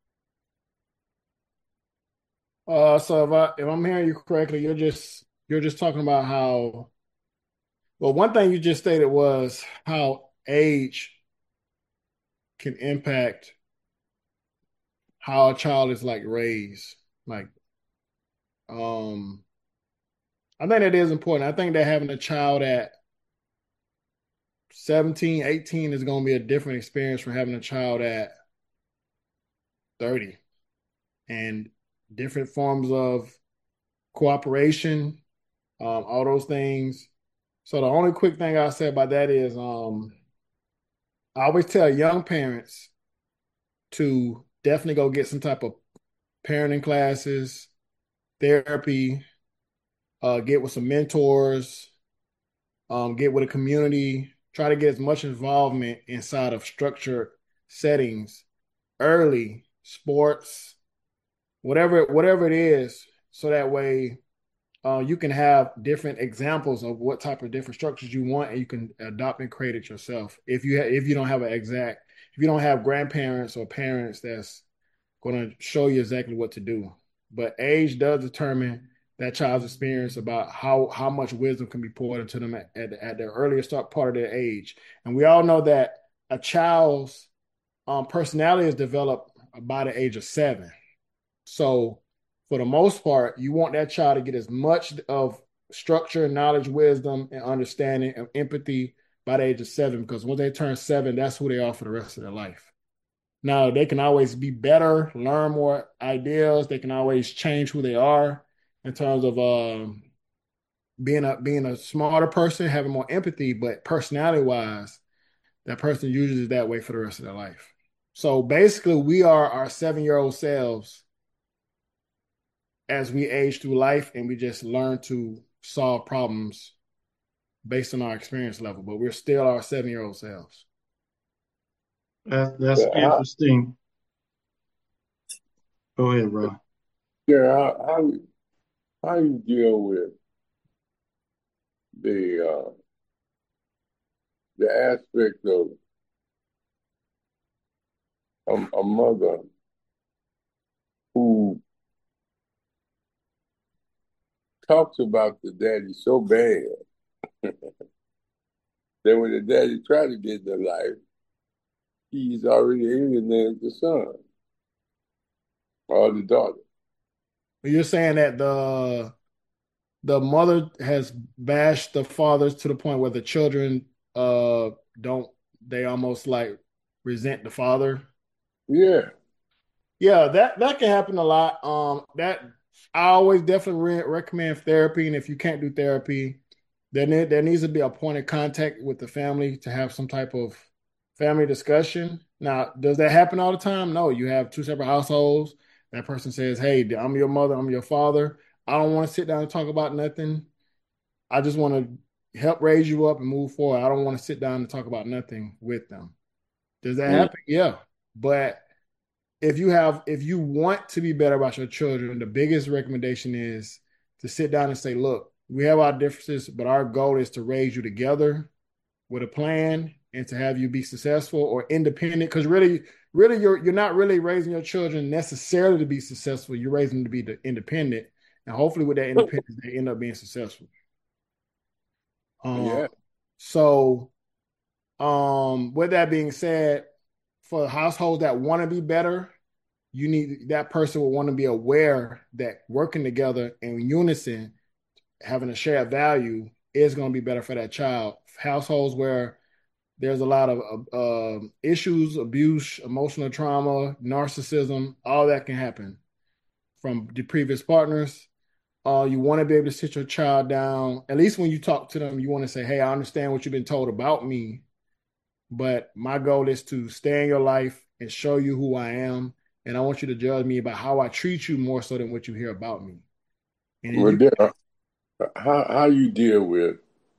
that? Uh, so if I if I'm hearing you correctly, you're just you're just talking about how, well, one thing you just stated was how age can impact how a child is like raised. Like, um, I think that is important. I think that having a child at seventeen, eighteen is going to be a different experience from having a child at thirty, and different forms of cooperation, um, all those things. So the only quick thing I'll say about that is um, I always tell young parents to definitely go get some type of parenting classes, therapy, uh, get with some mentors, um, get with a community, try to get as much involvement inside of structured settings early, sports, whatever whatever it is, so that way uh, you can have different examples of what type of different structures you want, and you can adopt and create it yourself. If you ha- if you don't have an exact, if you don't have grandparents or parents that's going to show you exactly what to do, but age does determine that child's experience about how how much wisdom can be poured into them at, at, at their earliest start part of their age. And we all know that a child's um, personality is developed by the age of seven. So for the most part, you want that child to get as much of structure, knowledge, wisdom, and understanding and empathy by the age of seven, because once they turn seven, that's who they are for the rest of their life. Now, they can always be better, learn more ideas. They can always change who they are in terms of um, being a being a smarter person, having more empathy, but personality wise, that person usually is that way for the rest of their life. So basically, we are our seven year old selves as we age through life, and we just learn to solve problems based on our experience level, but we're still our seven year old selves. That, that's Yeah, how, interesting. Go ahead, Ron. yeah, how, how, how you deal with the uh, the aspect of a, a mother who talks about the daddy so bad that when the daddy tries to get the life, he's already alienated the son or the daughter. You're saying that the the mother has bashed the fathers to the point where the children uh don't they almost like resent the father. Yeah. Yeah, that that can happen a lot. Um, that I always definitely re- recommend therapy, and if you can't do therapy, then there, there needs to be a point of contact with the family to have some type of family discussion. Now, does that happen all the time? No, you have two separate households. That person says, "Hey, I'm your mother, I'm your father. I don't want to sit down and talk about nothing. I just want to help raise you up and move forward. I don't want to sit down and talk about nothing with them." Does that Mm. happen? Yeah, but if you have if you want to be better about your children, the biggest recommendation is to sit down and say, look, we have our differences, but our goal is to raise you together with a plan and to have you be successful or independent. Because really, really, you're you're not really raising your children necessarily to be successful. You're raising them to be independent, and hopefully, with that independence, they end up being successful. Um, Yeah. so, um, with that being said, for households that want to be better, you need that person will want to be aware that working together in unison, having a shared value is going to be better for that child. Households where there's a lot of uh, issues, abuse, emotional trauma, narcissism, all that can happen from the previous partners. Uh, you want to be able to sit your child down. At least when you talk to them, you want to say, hey, I understand what you've been told about me, but my goal is to stay in your life and show you who I am. And I want you to judge me about how I treat you more so than what you hear about me. And if Well, you, there, how how you deal with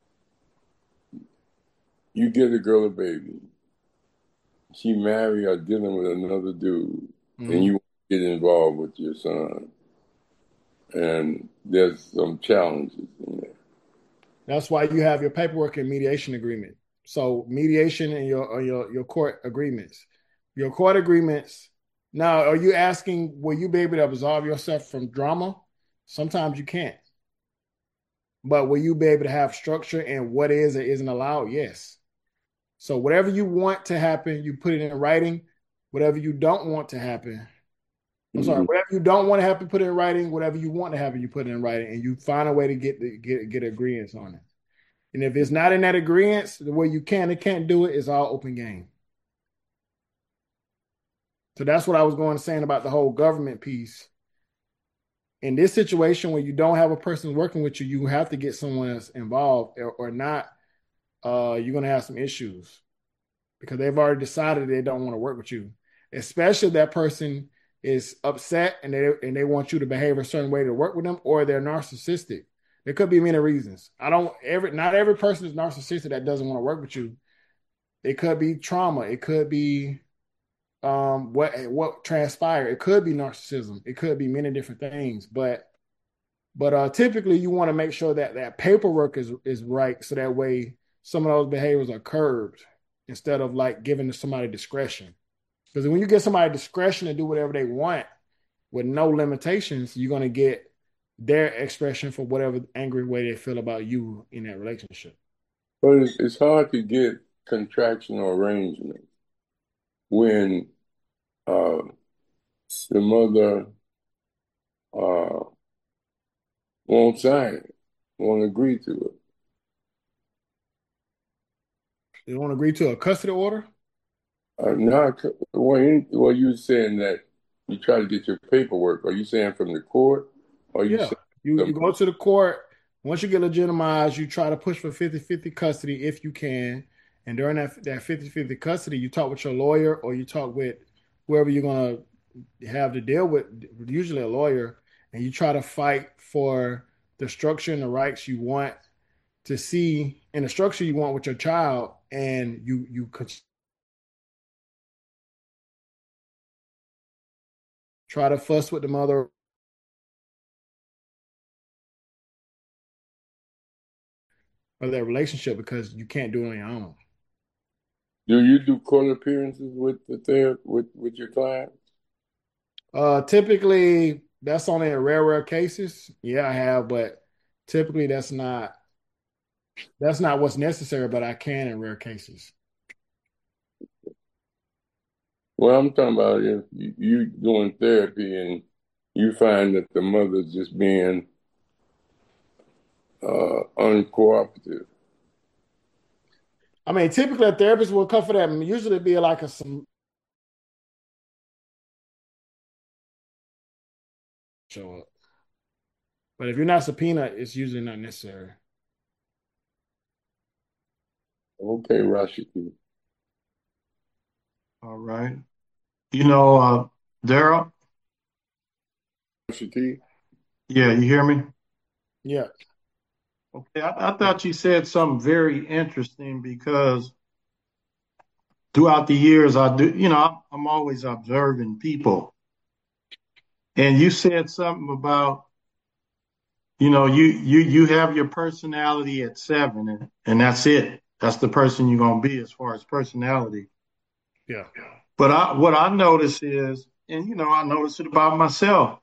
you get a girl a baby, she marry or dealing with another dude, and Mhm. you get involved with your son, and there's some challenges in there. That's why you have your paperwork and mediation agreement. So mediation and your your your court agreements. Your court agreements. Now, are you asking, will you be able to absolve yourself from drama? Sometimes you can't. But will you be able to have structure and what is or isn't allowed? Yes. So whatever you want to happen, you put it in writing. Whatever you don't want to happen, I'm sorry, Mm-hmm. whatever you don't want to happen, put it in writing. Whatever you want to happen, you put it in writing, and you find a way to get the, get get agreements on it. And if it's not in that agreement, the way you can and can't do it is all open game. So that's what I was going to saying about the whole government piece. In this situation where you don't have a person working with you, you have to get someone else involved, or, or not, uh, you're going to have some issues because they've already decided they don't want to work with you, especially if that person is upset and they and they want you to behave a certain way to work with them, or they're narcissistic. There could be many reasons. I don't every not every person is narcissistic that doesn't want to work with you. It could be trauma. It could be um, what what transpired. It could be narcissism. It could be many different things. But but uh, typically, you want to make sure that that paperwork is is right, so that way some of those behaviors are curbed instead of like giving somebody discretion. Because when you give somebody discretion to do whatever they want with no limitations, you're going to get their expression for whatever angry way they feel about you in that relationship. But it's, it's hard to get contractual arrangements when uh, the mother uh, won't sign it. won't agree to it. They don't agree to a custody order? Uh, not well, you, well, you were saying that you try to get your paperwork. Are you saying from the court? Or are you Yeah. saying You some, you go to the court. Once you get legitimized, you try to push for fifty-fifty custody if you can. And during that that fifty-fifty custody, you talk with your lawyer or you talk with whoever you're gonna have to deal with, usually a lawyer, and you try to fight for the structure and the rights you want to see and the structure you want with your child, and you you could try to fuss with the mother of that relationship because you can't do it on your own. do you do court appearances with the ther with with your client? Uh, typically, that's only in rare, rare cases. Yeah, I have, but typically that's not that's not what's necessary. But I can in rare cases. Well, I'm talking about if you, you doing therapy and you find that the mother's just being uh, uncooperative. I mean, typically a therapist will come for that. Usually, it'd be like a some show up. But if you're not subpoenaed, it's usually not necessary. Okay, Rashiki. All right. You know, uh, Daryl, Rashiki? yeah, you hear me? Yeah. Okay, I, I thought you said something very interesting because throughout the years, I do, you know, I'm, I'm always observing people. And you said something about, you know, you you you have your personality at seven, and, and that's it. That's the person you're gonna be as far as personality. Yeah. But I, what I notice is, and you know, I notice it about myself.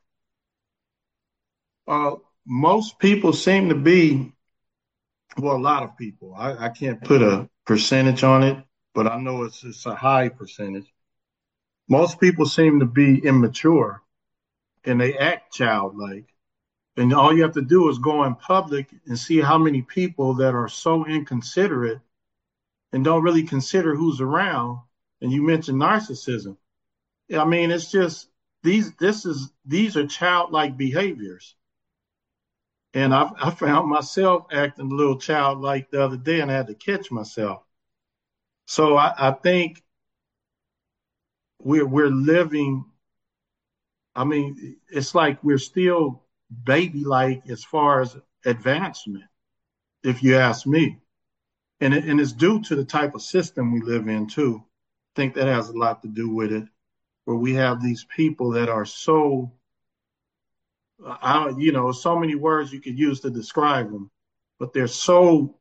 Uh, most people seem to be, well, a lot of people. I, I can't put a percentage on it, but I know it's it's a high percentage. Most people seem to be immature and they act childlike. And all you have to do is go in public and see how many people that are so inconsiderate and don't really consider who's around. And you mentioned narcissism. I mean, it's just these. This is these are childlike behaviors, and I, I found myself acting a little childlike the other day, and I had to catch myself. So I, I think we're we're living. I mean, it's like we're still baby-like as far as advancement, if you ask me. And, it, and it's due to the type of system we live in, too. I think that has a lot to do with it, where we have these people that are so, I don't, you know, so many words you could use to describe them, but they're so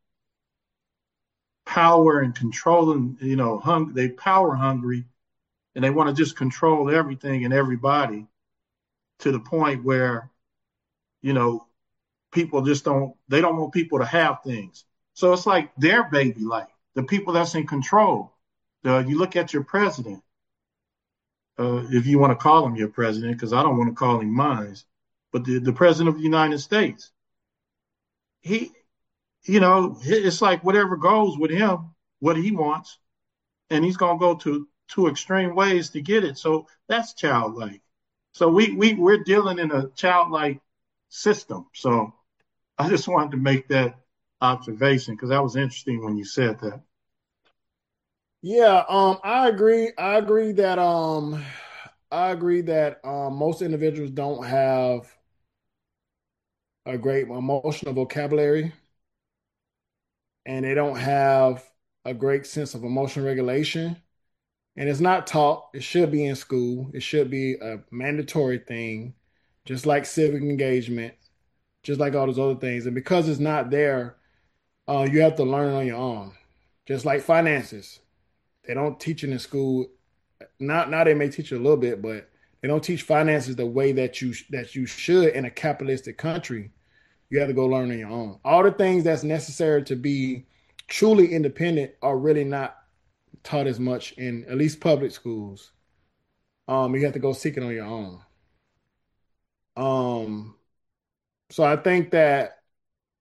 power and controlling, you know, hung, they power hungry and they want to just control everything and everybody to the point where, you know, people just don't, they don't want people to have things. So it's like their baby life, the people that's in control. Uh, you look at your president, uh, if you want to call him your president, because I don't want to call him mine, but the, the president of the United States, he, you know, it's like whatever goes with him, what he wants, and he's going to go to to extreme ways to get it. So that's childlike. So we we we're dealing in a childlike system. So I just wanted to make that observation because that was interesting when you said that. Yeah, um, I agree. I agree that um I agree that um most individuals don't have a great emotional vocabulary and they don't have a great sense of emotional regulation. And it's not taught. It should be in school. It should be a mandatory thing, just like civic engagement, just like all those other things. And because it's not there, uh, you have to learn on your own. Just like finances, they don't teach it in school. Not now they may teach you a little bit, but they don't teach finances the way that you that you should in a capitalistic country. You have to go learn on your own. All the things that's necessary to be truly independent are really not taught as much in at least public schools. Um, you have to go seek it on your own. Um, so I think that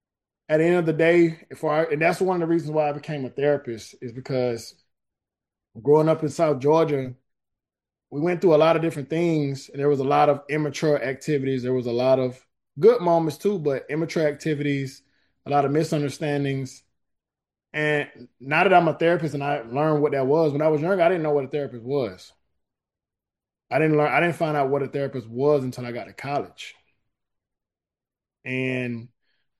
at the end of the day, if I, and that's one of the reasons why I became a therapist, is because growing up in South Georgia, we went through a lot of different things, and there was a lot of immature activities. There was a lot of good moments too, but immature activities, a lot of misunderstandings. And now that I'm a therapist and I learned what that was, when I was younger, I didn't know what a therapist was. I didn't learn, I didn't find out what a therapist was until I got to college. And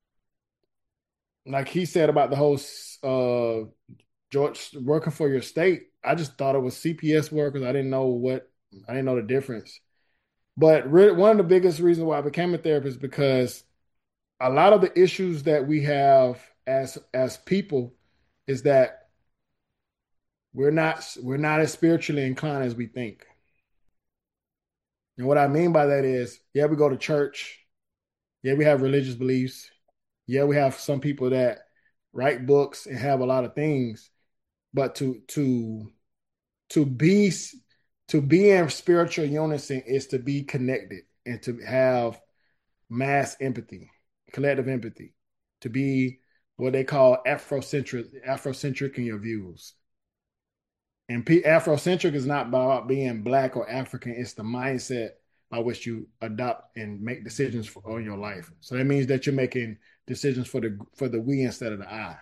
like he said about the whole uh, George working for your state, I just thought it was C P S workers. I didn't know what, I didn't know the difference. But really, one of the biggest reasons why I became a therapist is because a lot of the issues that we have as as people is that we're not we're not as spiritually inclined as we think. And what I mean by that is, yeah, we go to church. Yeah, we have religious beliefs. Yeah, we have some people that write books and have a lot of things. But to to to be to be in spiritual unison is to be connected and to have mass empathy, collective empathy, to be what they call Afrocentric, Afrocentric in your views. And P- Afrocentric is not about being black or African. It's the mindset by which you adopt and make decisions for, on your life. So that means that you're making decisions for the for the we instead of the I.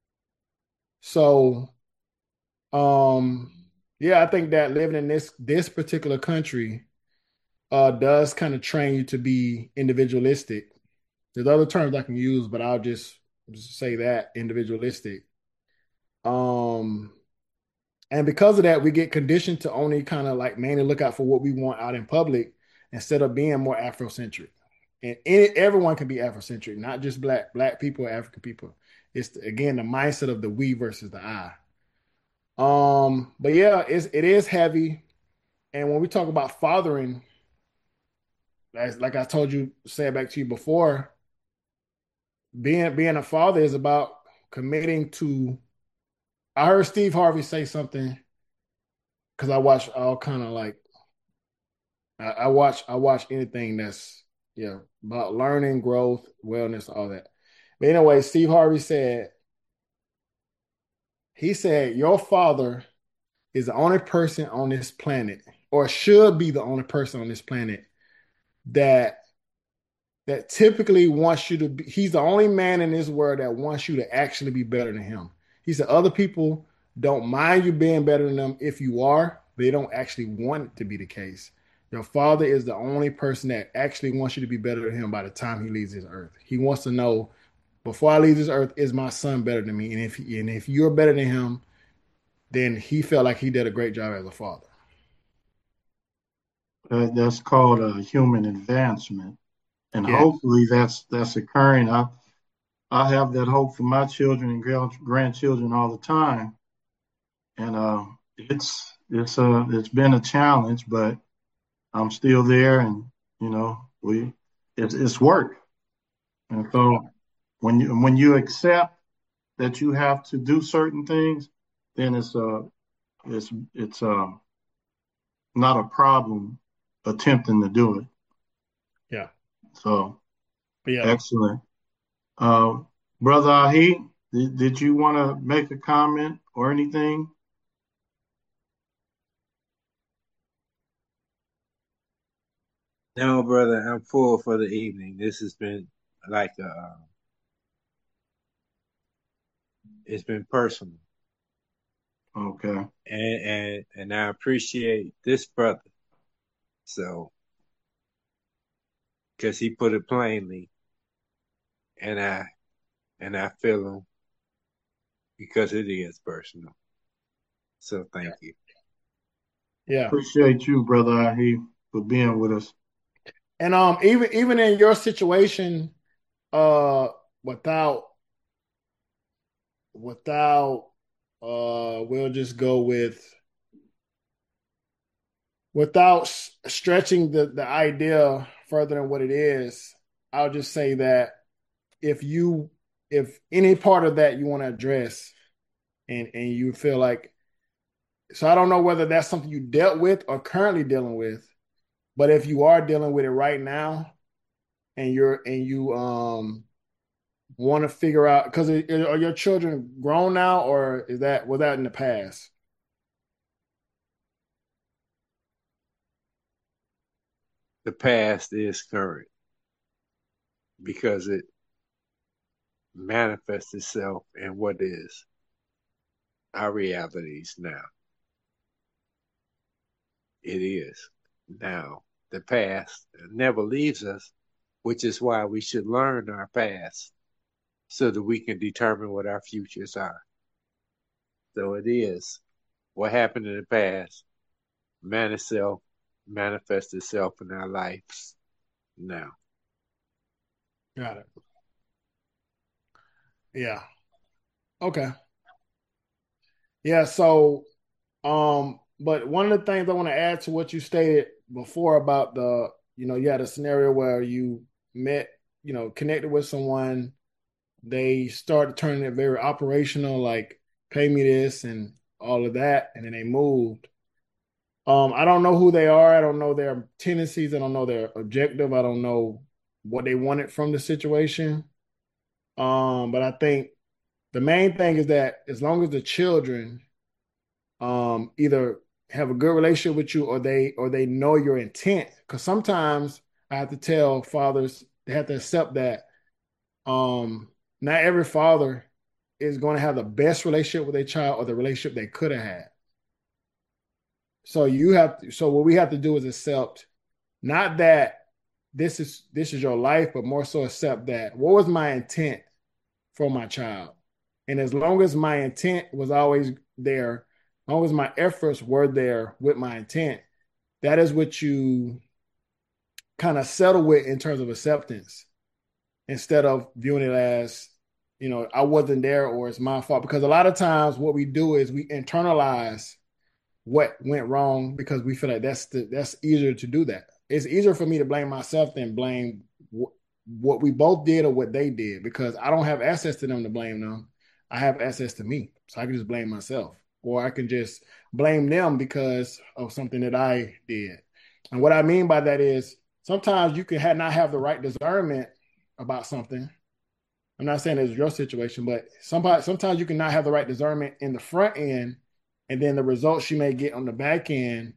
So, um, yeah, I think that living in this this particular country uh, does kind of train you to be individualistic. There's other terms I can use, but I'll just, just say that individualistic. Um, and because of that, we get conditioned to only kind of like mainly look out for what we want out in public instead of being more Afrocentric. And it, everyone can be Afrocentric, not just black black people or African people. It's again the mindset of the we versus the I. Um, but yeah, it's it is heavy. And when we talk about fathering, as like I told you, say it back to you before, being being a father is about committing to. I heard Steve Harvey say something because I watch all kind of like I, I watch I watch anything that's yeah about learning, growth, wellness, all that. But anyway, Steve Harvey said he said your father is the only person on this planet, or should be the only person on this planet that that typically wants you to be, he's the only man in this world that wants you to actually be better than him. He said other people don't mind you being better than them if you are, they don't actually want it to be the case. Your father is the only person that actually wants you to be better than him by the time he leaves this earth. He wants to know, before I leave this earth, is my son better than me? And if and if you're better than him, then he felt like he did a great job as a father. Uh, that's called a human advancement, and Yeah. hopefully that's that's occurring. I I have that hope for my children and grand- grandchildren all the time, and uh, it's it's uh it's been a challenge, but I'm still there, and you know we it's it's work, and so when you when you accept that you have to do certain things, then it's uh it's it's uh not a problem attempting to do it. Yeah. So But yeah. excellent. Uh, Brother Ahi, did, did you want to make a comment or anything? No, brother, I'm full for the evening. This has been like a, uh, it's been personal, Okay. and and and I appreciate this brother. So, because he put it plainly, and I and I feel him because it is personal. So thank you. Yeah. Appreciate you, Brother Ahi, for being with us. And um even even in your situation, uh without without uh we'll just go with without s- stretching the the idea further than what it is. I'll just say that if you if any part of that you want to address, and and you feel like, so I don't know whether that's something you dealt with or currently dealing with, but if you are dealing with it right now, and you're and you um want to figure out, because are your children grown now, or is that was that in the past? The past is current because it manifests itself in what is our realities now. It is now. The past never leaves us, which is why we should learn our past so that we can determine what our futures are. So it is what happened in the past manifests itself, manifests itself in our lives now. Got it. Yeah. Okay. Yeah. So, um, but one of the things I want to add to what you stated before about the, you know, you had a scenario where you met, you know, connected with someone, they started turning it very operational, like pay me this and all of that, and then they moved. Um, I don't know who they are. I don't know their tendencies. I don't know their objective. I don't know what they wanted from the situation. Um, but I think the main thing is that as long as the children um either have a good relationship with you, or they or they know your intent, because sometimes I have to tell fathers they have to accept that um not every father is going to have the best relationship with their child or the relationship they could have had. So you have to, so what we have to do is accept not that this is this is your life, but more so accept that what was my intent for my child. And as long as my intent was always there, as long as my efforts were there with my intent, that is what you kind of settle with in terms of acceptance, instead of viewing it as, you know, I wasn't there or it's my fault. Because a lot of times what we do is we internalize what went wrong because we feel like that's the, that's easier to do that. It's easier for me to blame myself than blame wh- what we both did or what they did, because I don't have access to them to blame them. I have access to me. So I can just blame myself, or I can just blame them because of something that I did. And what I mean by that is sometimes you can have, not have the right discernment about something. I'm not saying it's your situation, but somebody, sometimes you can not have the right discernment in the front end, and then the results you may get on the back end,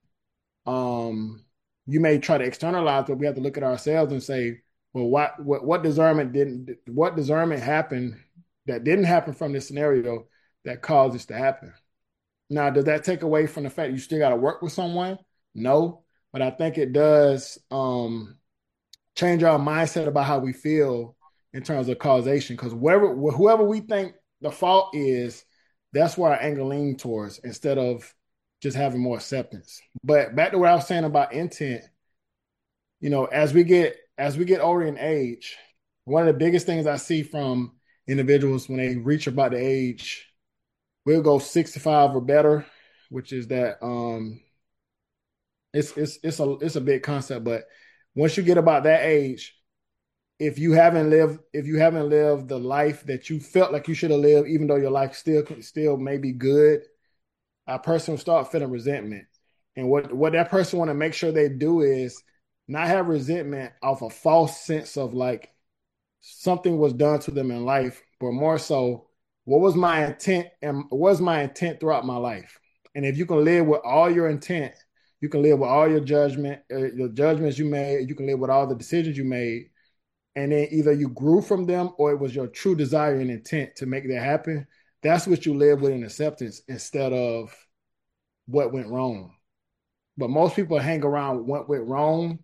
um, you may try to externalize, but we have to look at ourselves and say, well, what what what discernment didn't what discernment happened that didn't happen from this scenario that caused this to happen? Now, does that take away from the fact you still got to work with someone? No, but I think it does um, change our mindset about how we feel in terms of causation. Because whoever whoever we think the fault is, that's where our anger leans towards, instead of just having more acceptance. But back to what I was saying about intent, you know, as we get as we get older in age, one of the biggest things I see from individuals when they reach about the age, we'll go sixty-five or better, which is that um it's it's it's a it's a big concept, but once you get about that age, if you haven't lived if you haven't lived the life that you felt like you should have lived, even though your life still still may be good, a person will start feeling resentment. And what what that person want to make sure they do is not have resentment off a false sense of like something was done to them in life, but more so, what was my intent and what was my intent throughout my life? And if you can live with all your intent, you can live with all your judgment, uh, the judgments you made, you can live with all the decisions you made, and then either you grew from them or it was your true desire and intent to make that happen. That's what you live with in acceptance, instead of what went wrong. But most people hang around what went wrong,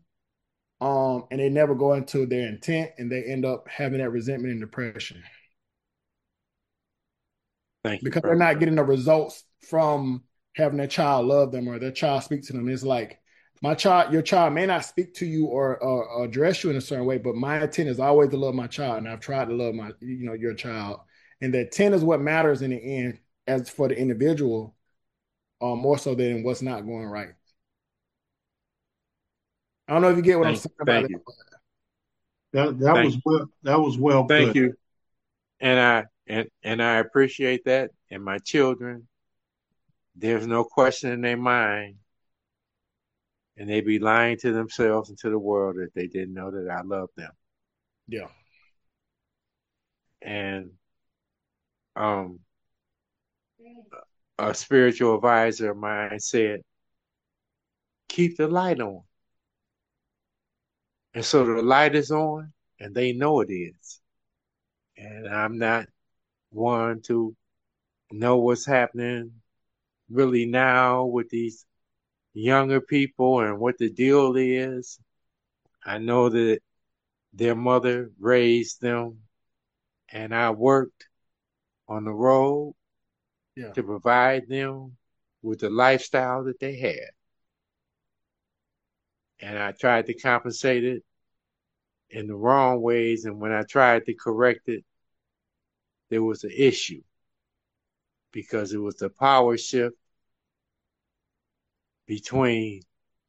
um, and they never go into their intent, and they end up having that resentment and depression. Thank you, Because brother. they're not getting the results from having their child love them or their child speak to them. It's like, my child, your child may not speak to you or, or, or address you in a certain way, but my intent is always to love my child, and I've tried to love my, you know, your child, and the intent is what matters in the end, as for the individual, uh, more so than what's not going right. I don't know if you get what thank, I'm saying about thank that. you. That that thank, was well that was well thank put. you. And I and, and I appreciate that. And my children, there's no question in their mind, and they be lying to themselves and to the world that they didn't know that I love them. Yeah. And um, a spiritual advisor of mine said, keep the light on. And so the light is on, and they know it is. And I'm not one to know what's happening really now with these younger people and what the deal is. I know that their mother raised them, and I worked on the road Yeah. to provide them with the lifestyle that they had. And I tried to compensate it in the wrong ways. And when I tried to correct it, there was an issue because it was the power shift between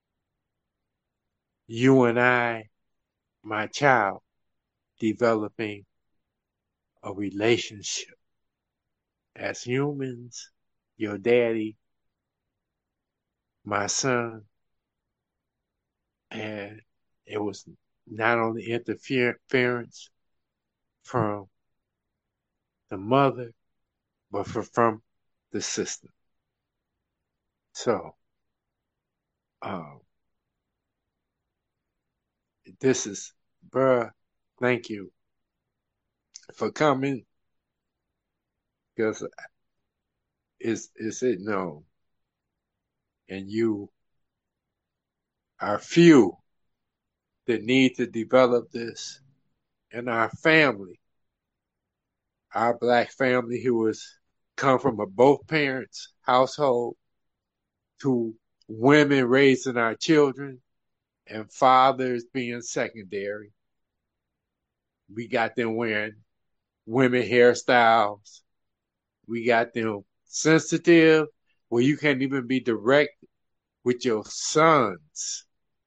you and I, my child, developing a relationship. As humans, your daddy, my son, and it was not only interference from the mother, but for, from the system. So, um, this is, bruh, thank you for coming, because it's, it's it known, and you are few that need to develop this in our family, our black family who has come from a both parents household, to women raising our children and fathers being secondary. We got them wearing women hairstyles. We got them sensitive where you can't even be direct with your sons.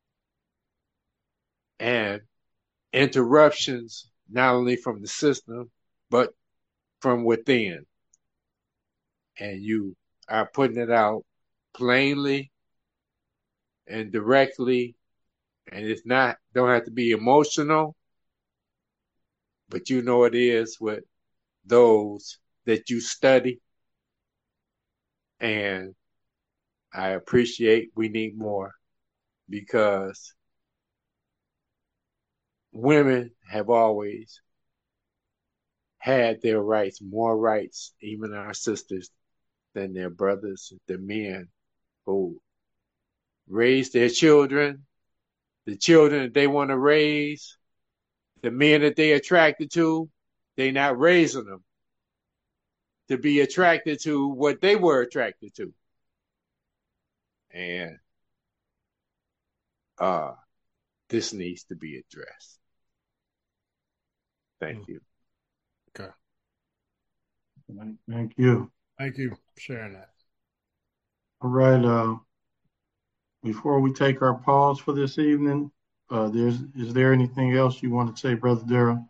And interruptions, not only from the system, but from within. And you are putting it out plainly and directly. And it's not, don't have to be emotional, but you know it is with those that you study. And I appreciate, we need more, because women have always had their rights, more rights, even our sisters, than their brothers, the men who raise their children, the children that they want to raise, the men that they attracted to, they not raising them to be attracted to what they were attracted to. And uh, this needs to be addressed. Thank you. Okay. Thank you. Thank you for sharing that. All right. Uh, before we take our pause for this evening, uh, there's is there anything else you want to say, Brother Darrell?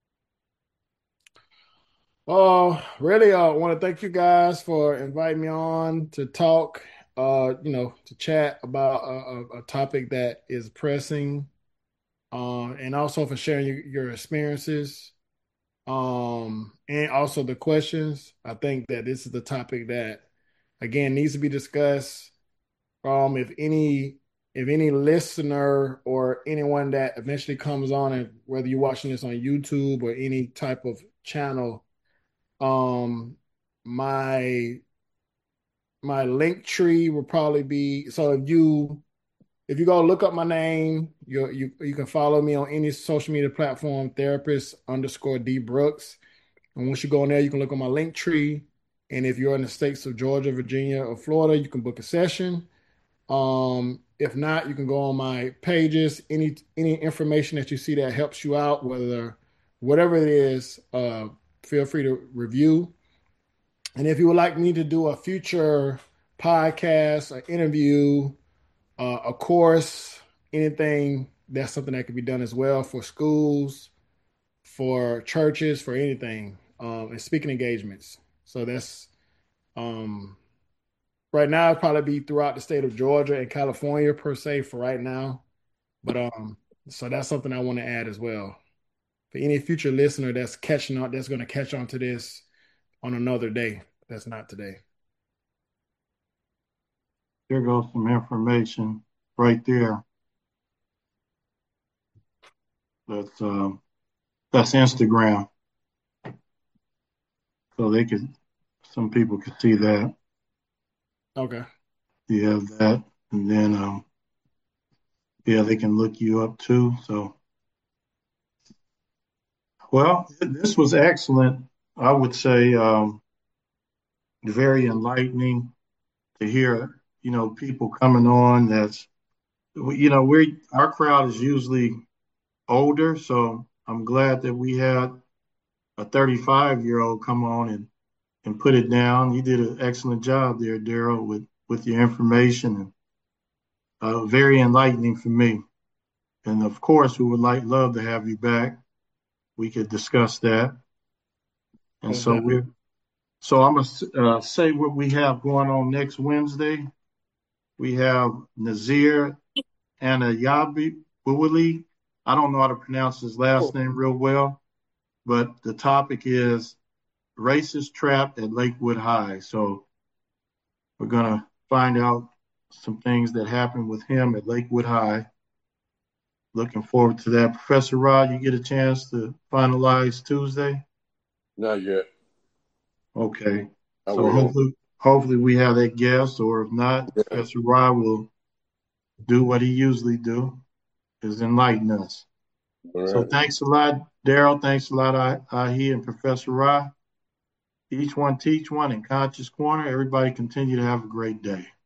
Uh, really, uh, I want to thank you guys for inviting me on to talk, uh, you know, to chat about a, a, a topic that is pressing, uh, and also for sharing your, your experiences, um, and also the questions. I think that this is the topic that, again, needs to be discussed. Um, if any, if any listener or anyone that eventually comes on, and whether you're watching this on YouTube or any type of channel, um, my my link tree will probably be, so if you if you go look up my name, you you you can follow me on any social media platform, therapist underscore D Brooks. And once you go in there, you can look on my link tree. And if you're in the states of Georgia, Virginia, or Florida, you can book a session. Um, if not, you can go on my pages. Any any information that you see that helps you out, whether whatever it is, uh, feel free to review. And if you would like me to do a future podcast, an interview, uh, a course, anything, that's something that could be done as well for schools, for churches, for anything, um, and speaking engagements. So that's um, right now, it'll probably be throughout the state of Georgia and California per se for right now. But um, so that's something I want to add as well. for any future listener that's catching on, that's going to catch on to this on another day. That's not today. There goes some information right there. That's uh, that's Instagram. So they could, some people could see that. Okay. You have that, and then um, yeah, they can look you up too. So, well, this was excellent. I would say um, very enlightening to hear, you know, people coming on. That's, you know, we're our crowd is usually older, so I'm glad that we had a thirty-five year old come on and and put it down. You did an excellent job there, Daryl, with with your information, and uh, very enlightening for me. And of course, we would like love to have you back. We could discuss that. And Most so definitely. we're so I'm gonna uh, say what we have going on next Wednesday. We have Nazir Anayabi Buwali. I don't know how to pronounce his last Oh, name real well, but the topic is racist trapped at Lakewood High. So we're gonna find out some things that happened with him at Lakewood High. Looking forward to that. Professor Rod, you get a chance to finalize Tuesday? Not yet. Okay. I So will. hopefully hopefully we have that guest, or if not, Yeah. Professor Rod will do what he usually do, is enlighten us. All So right. thanks a lot, Daryl. Thanks a lot, Ahi and Professor Rod. Each one teach one in Conscious Corner. Everybody continue to have a great day.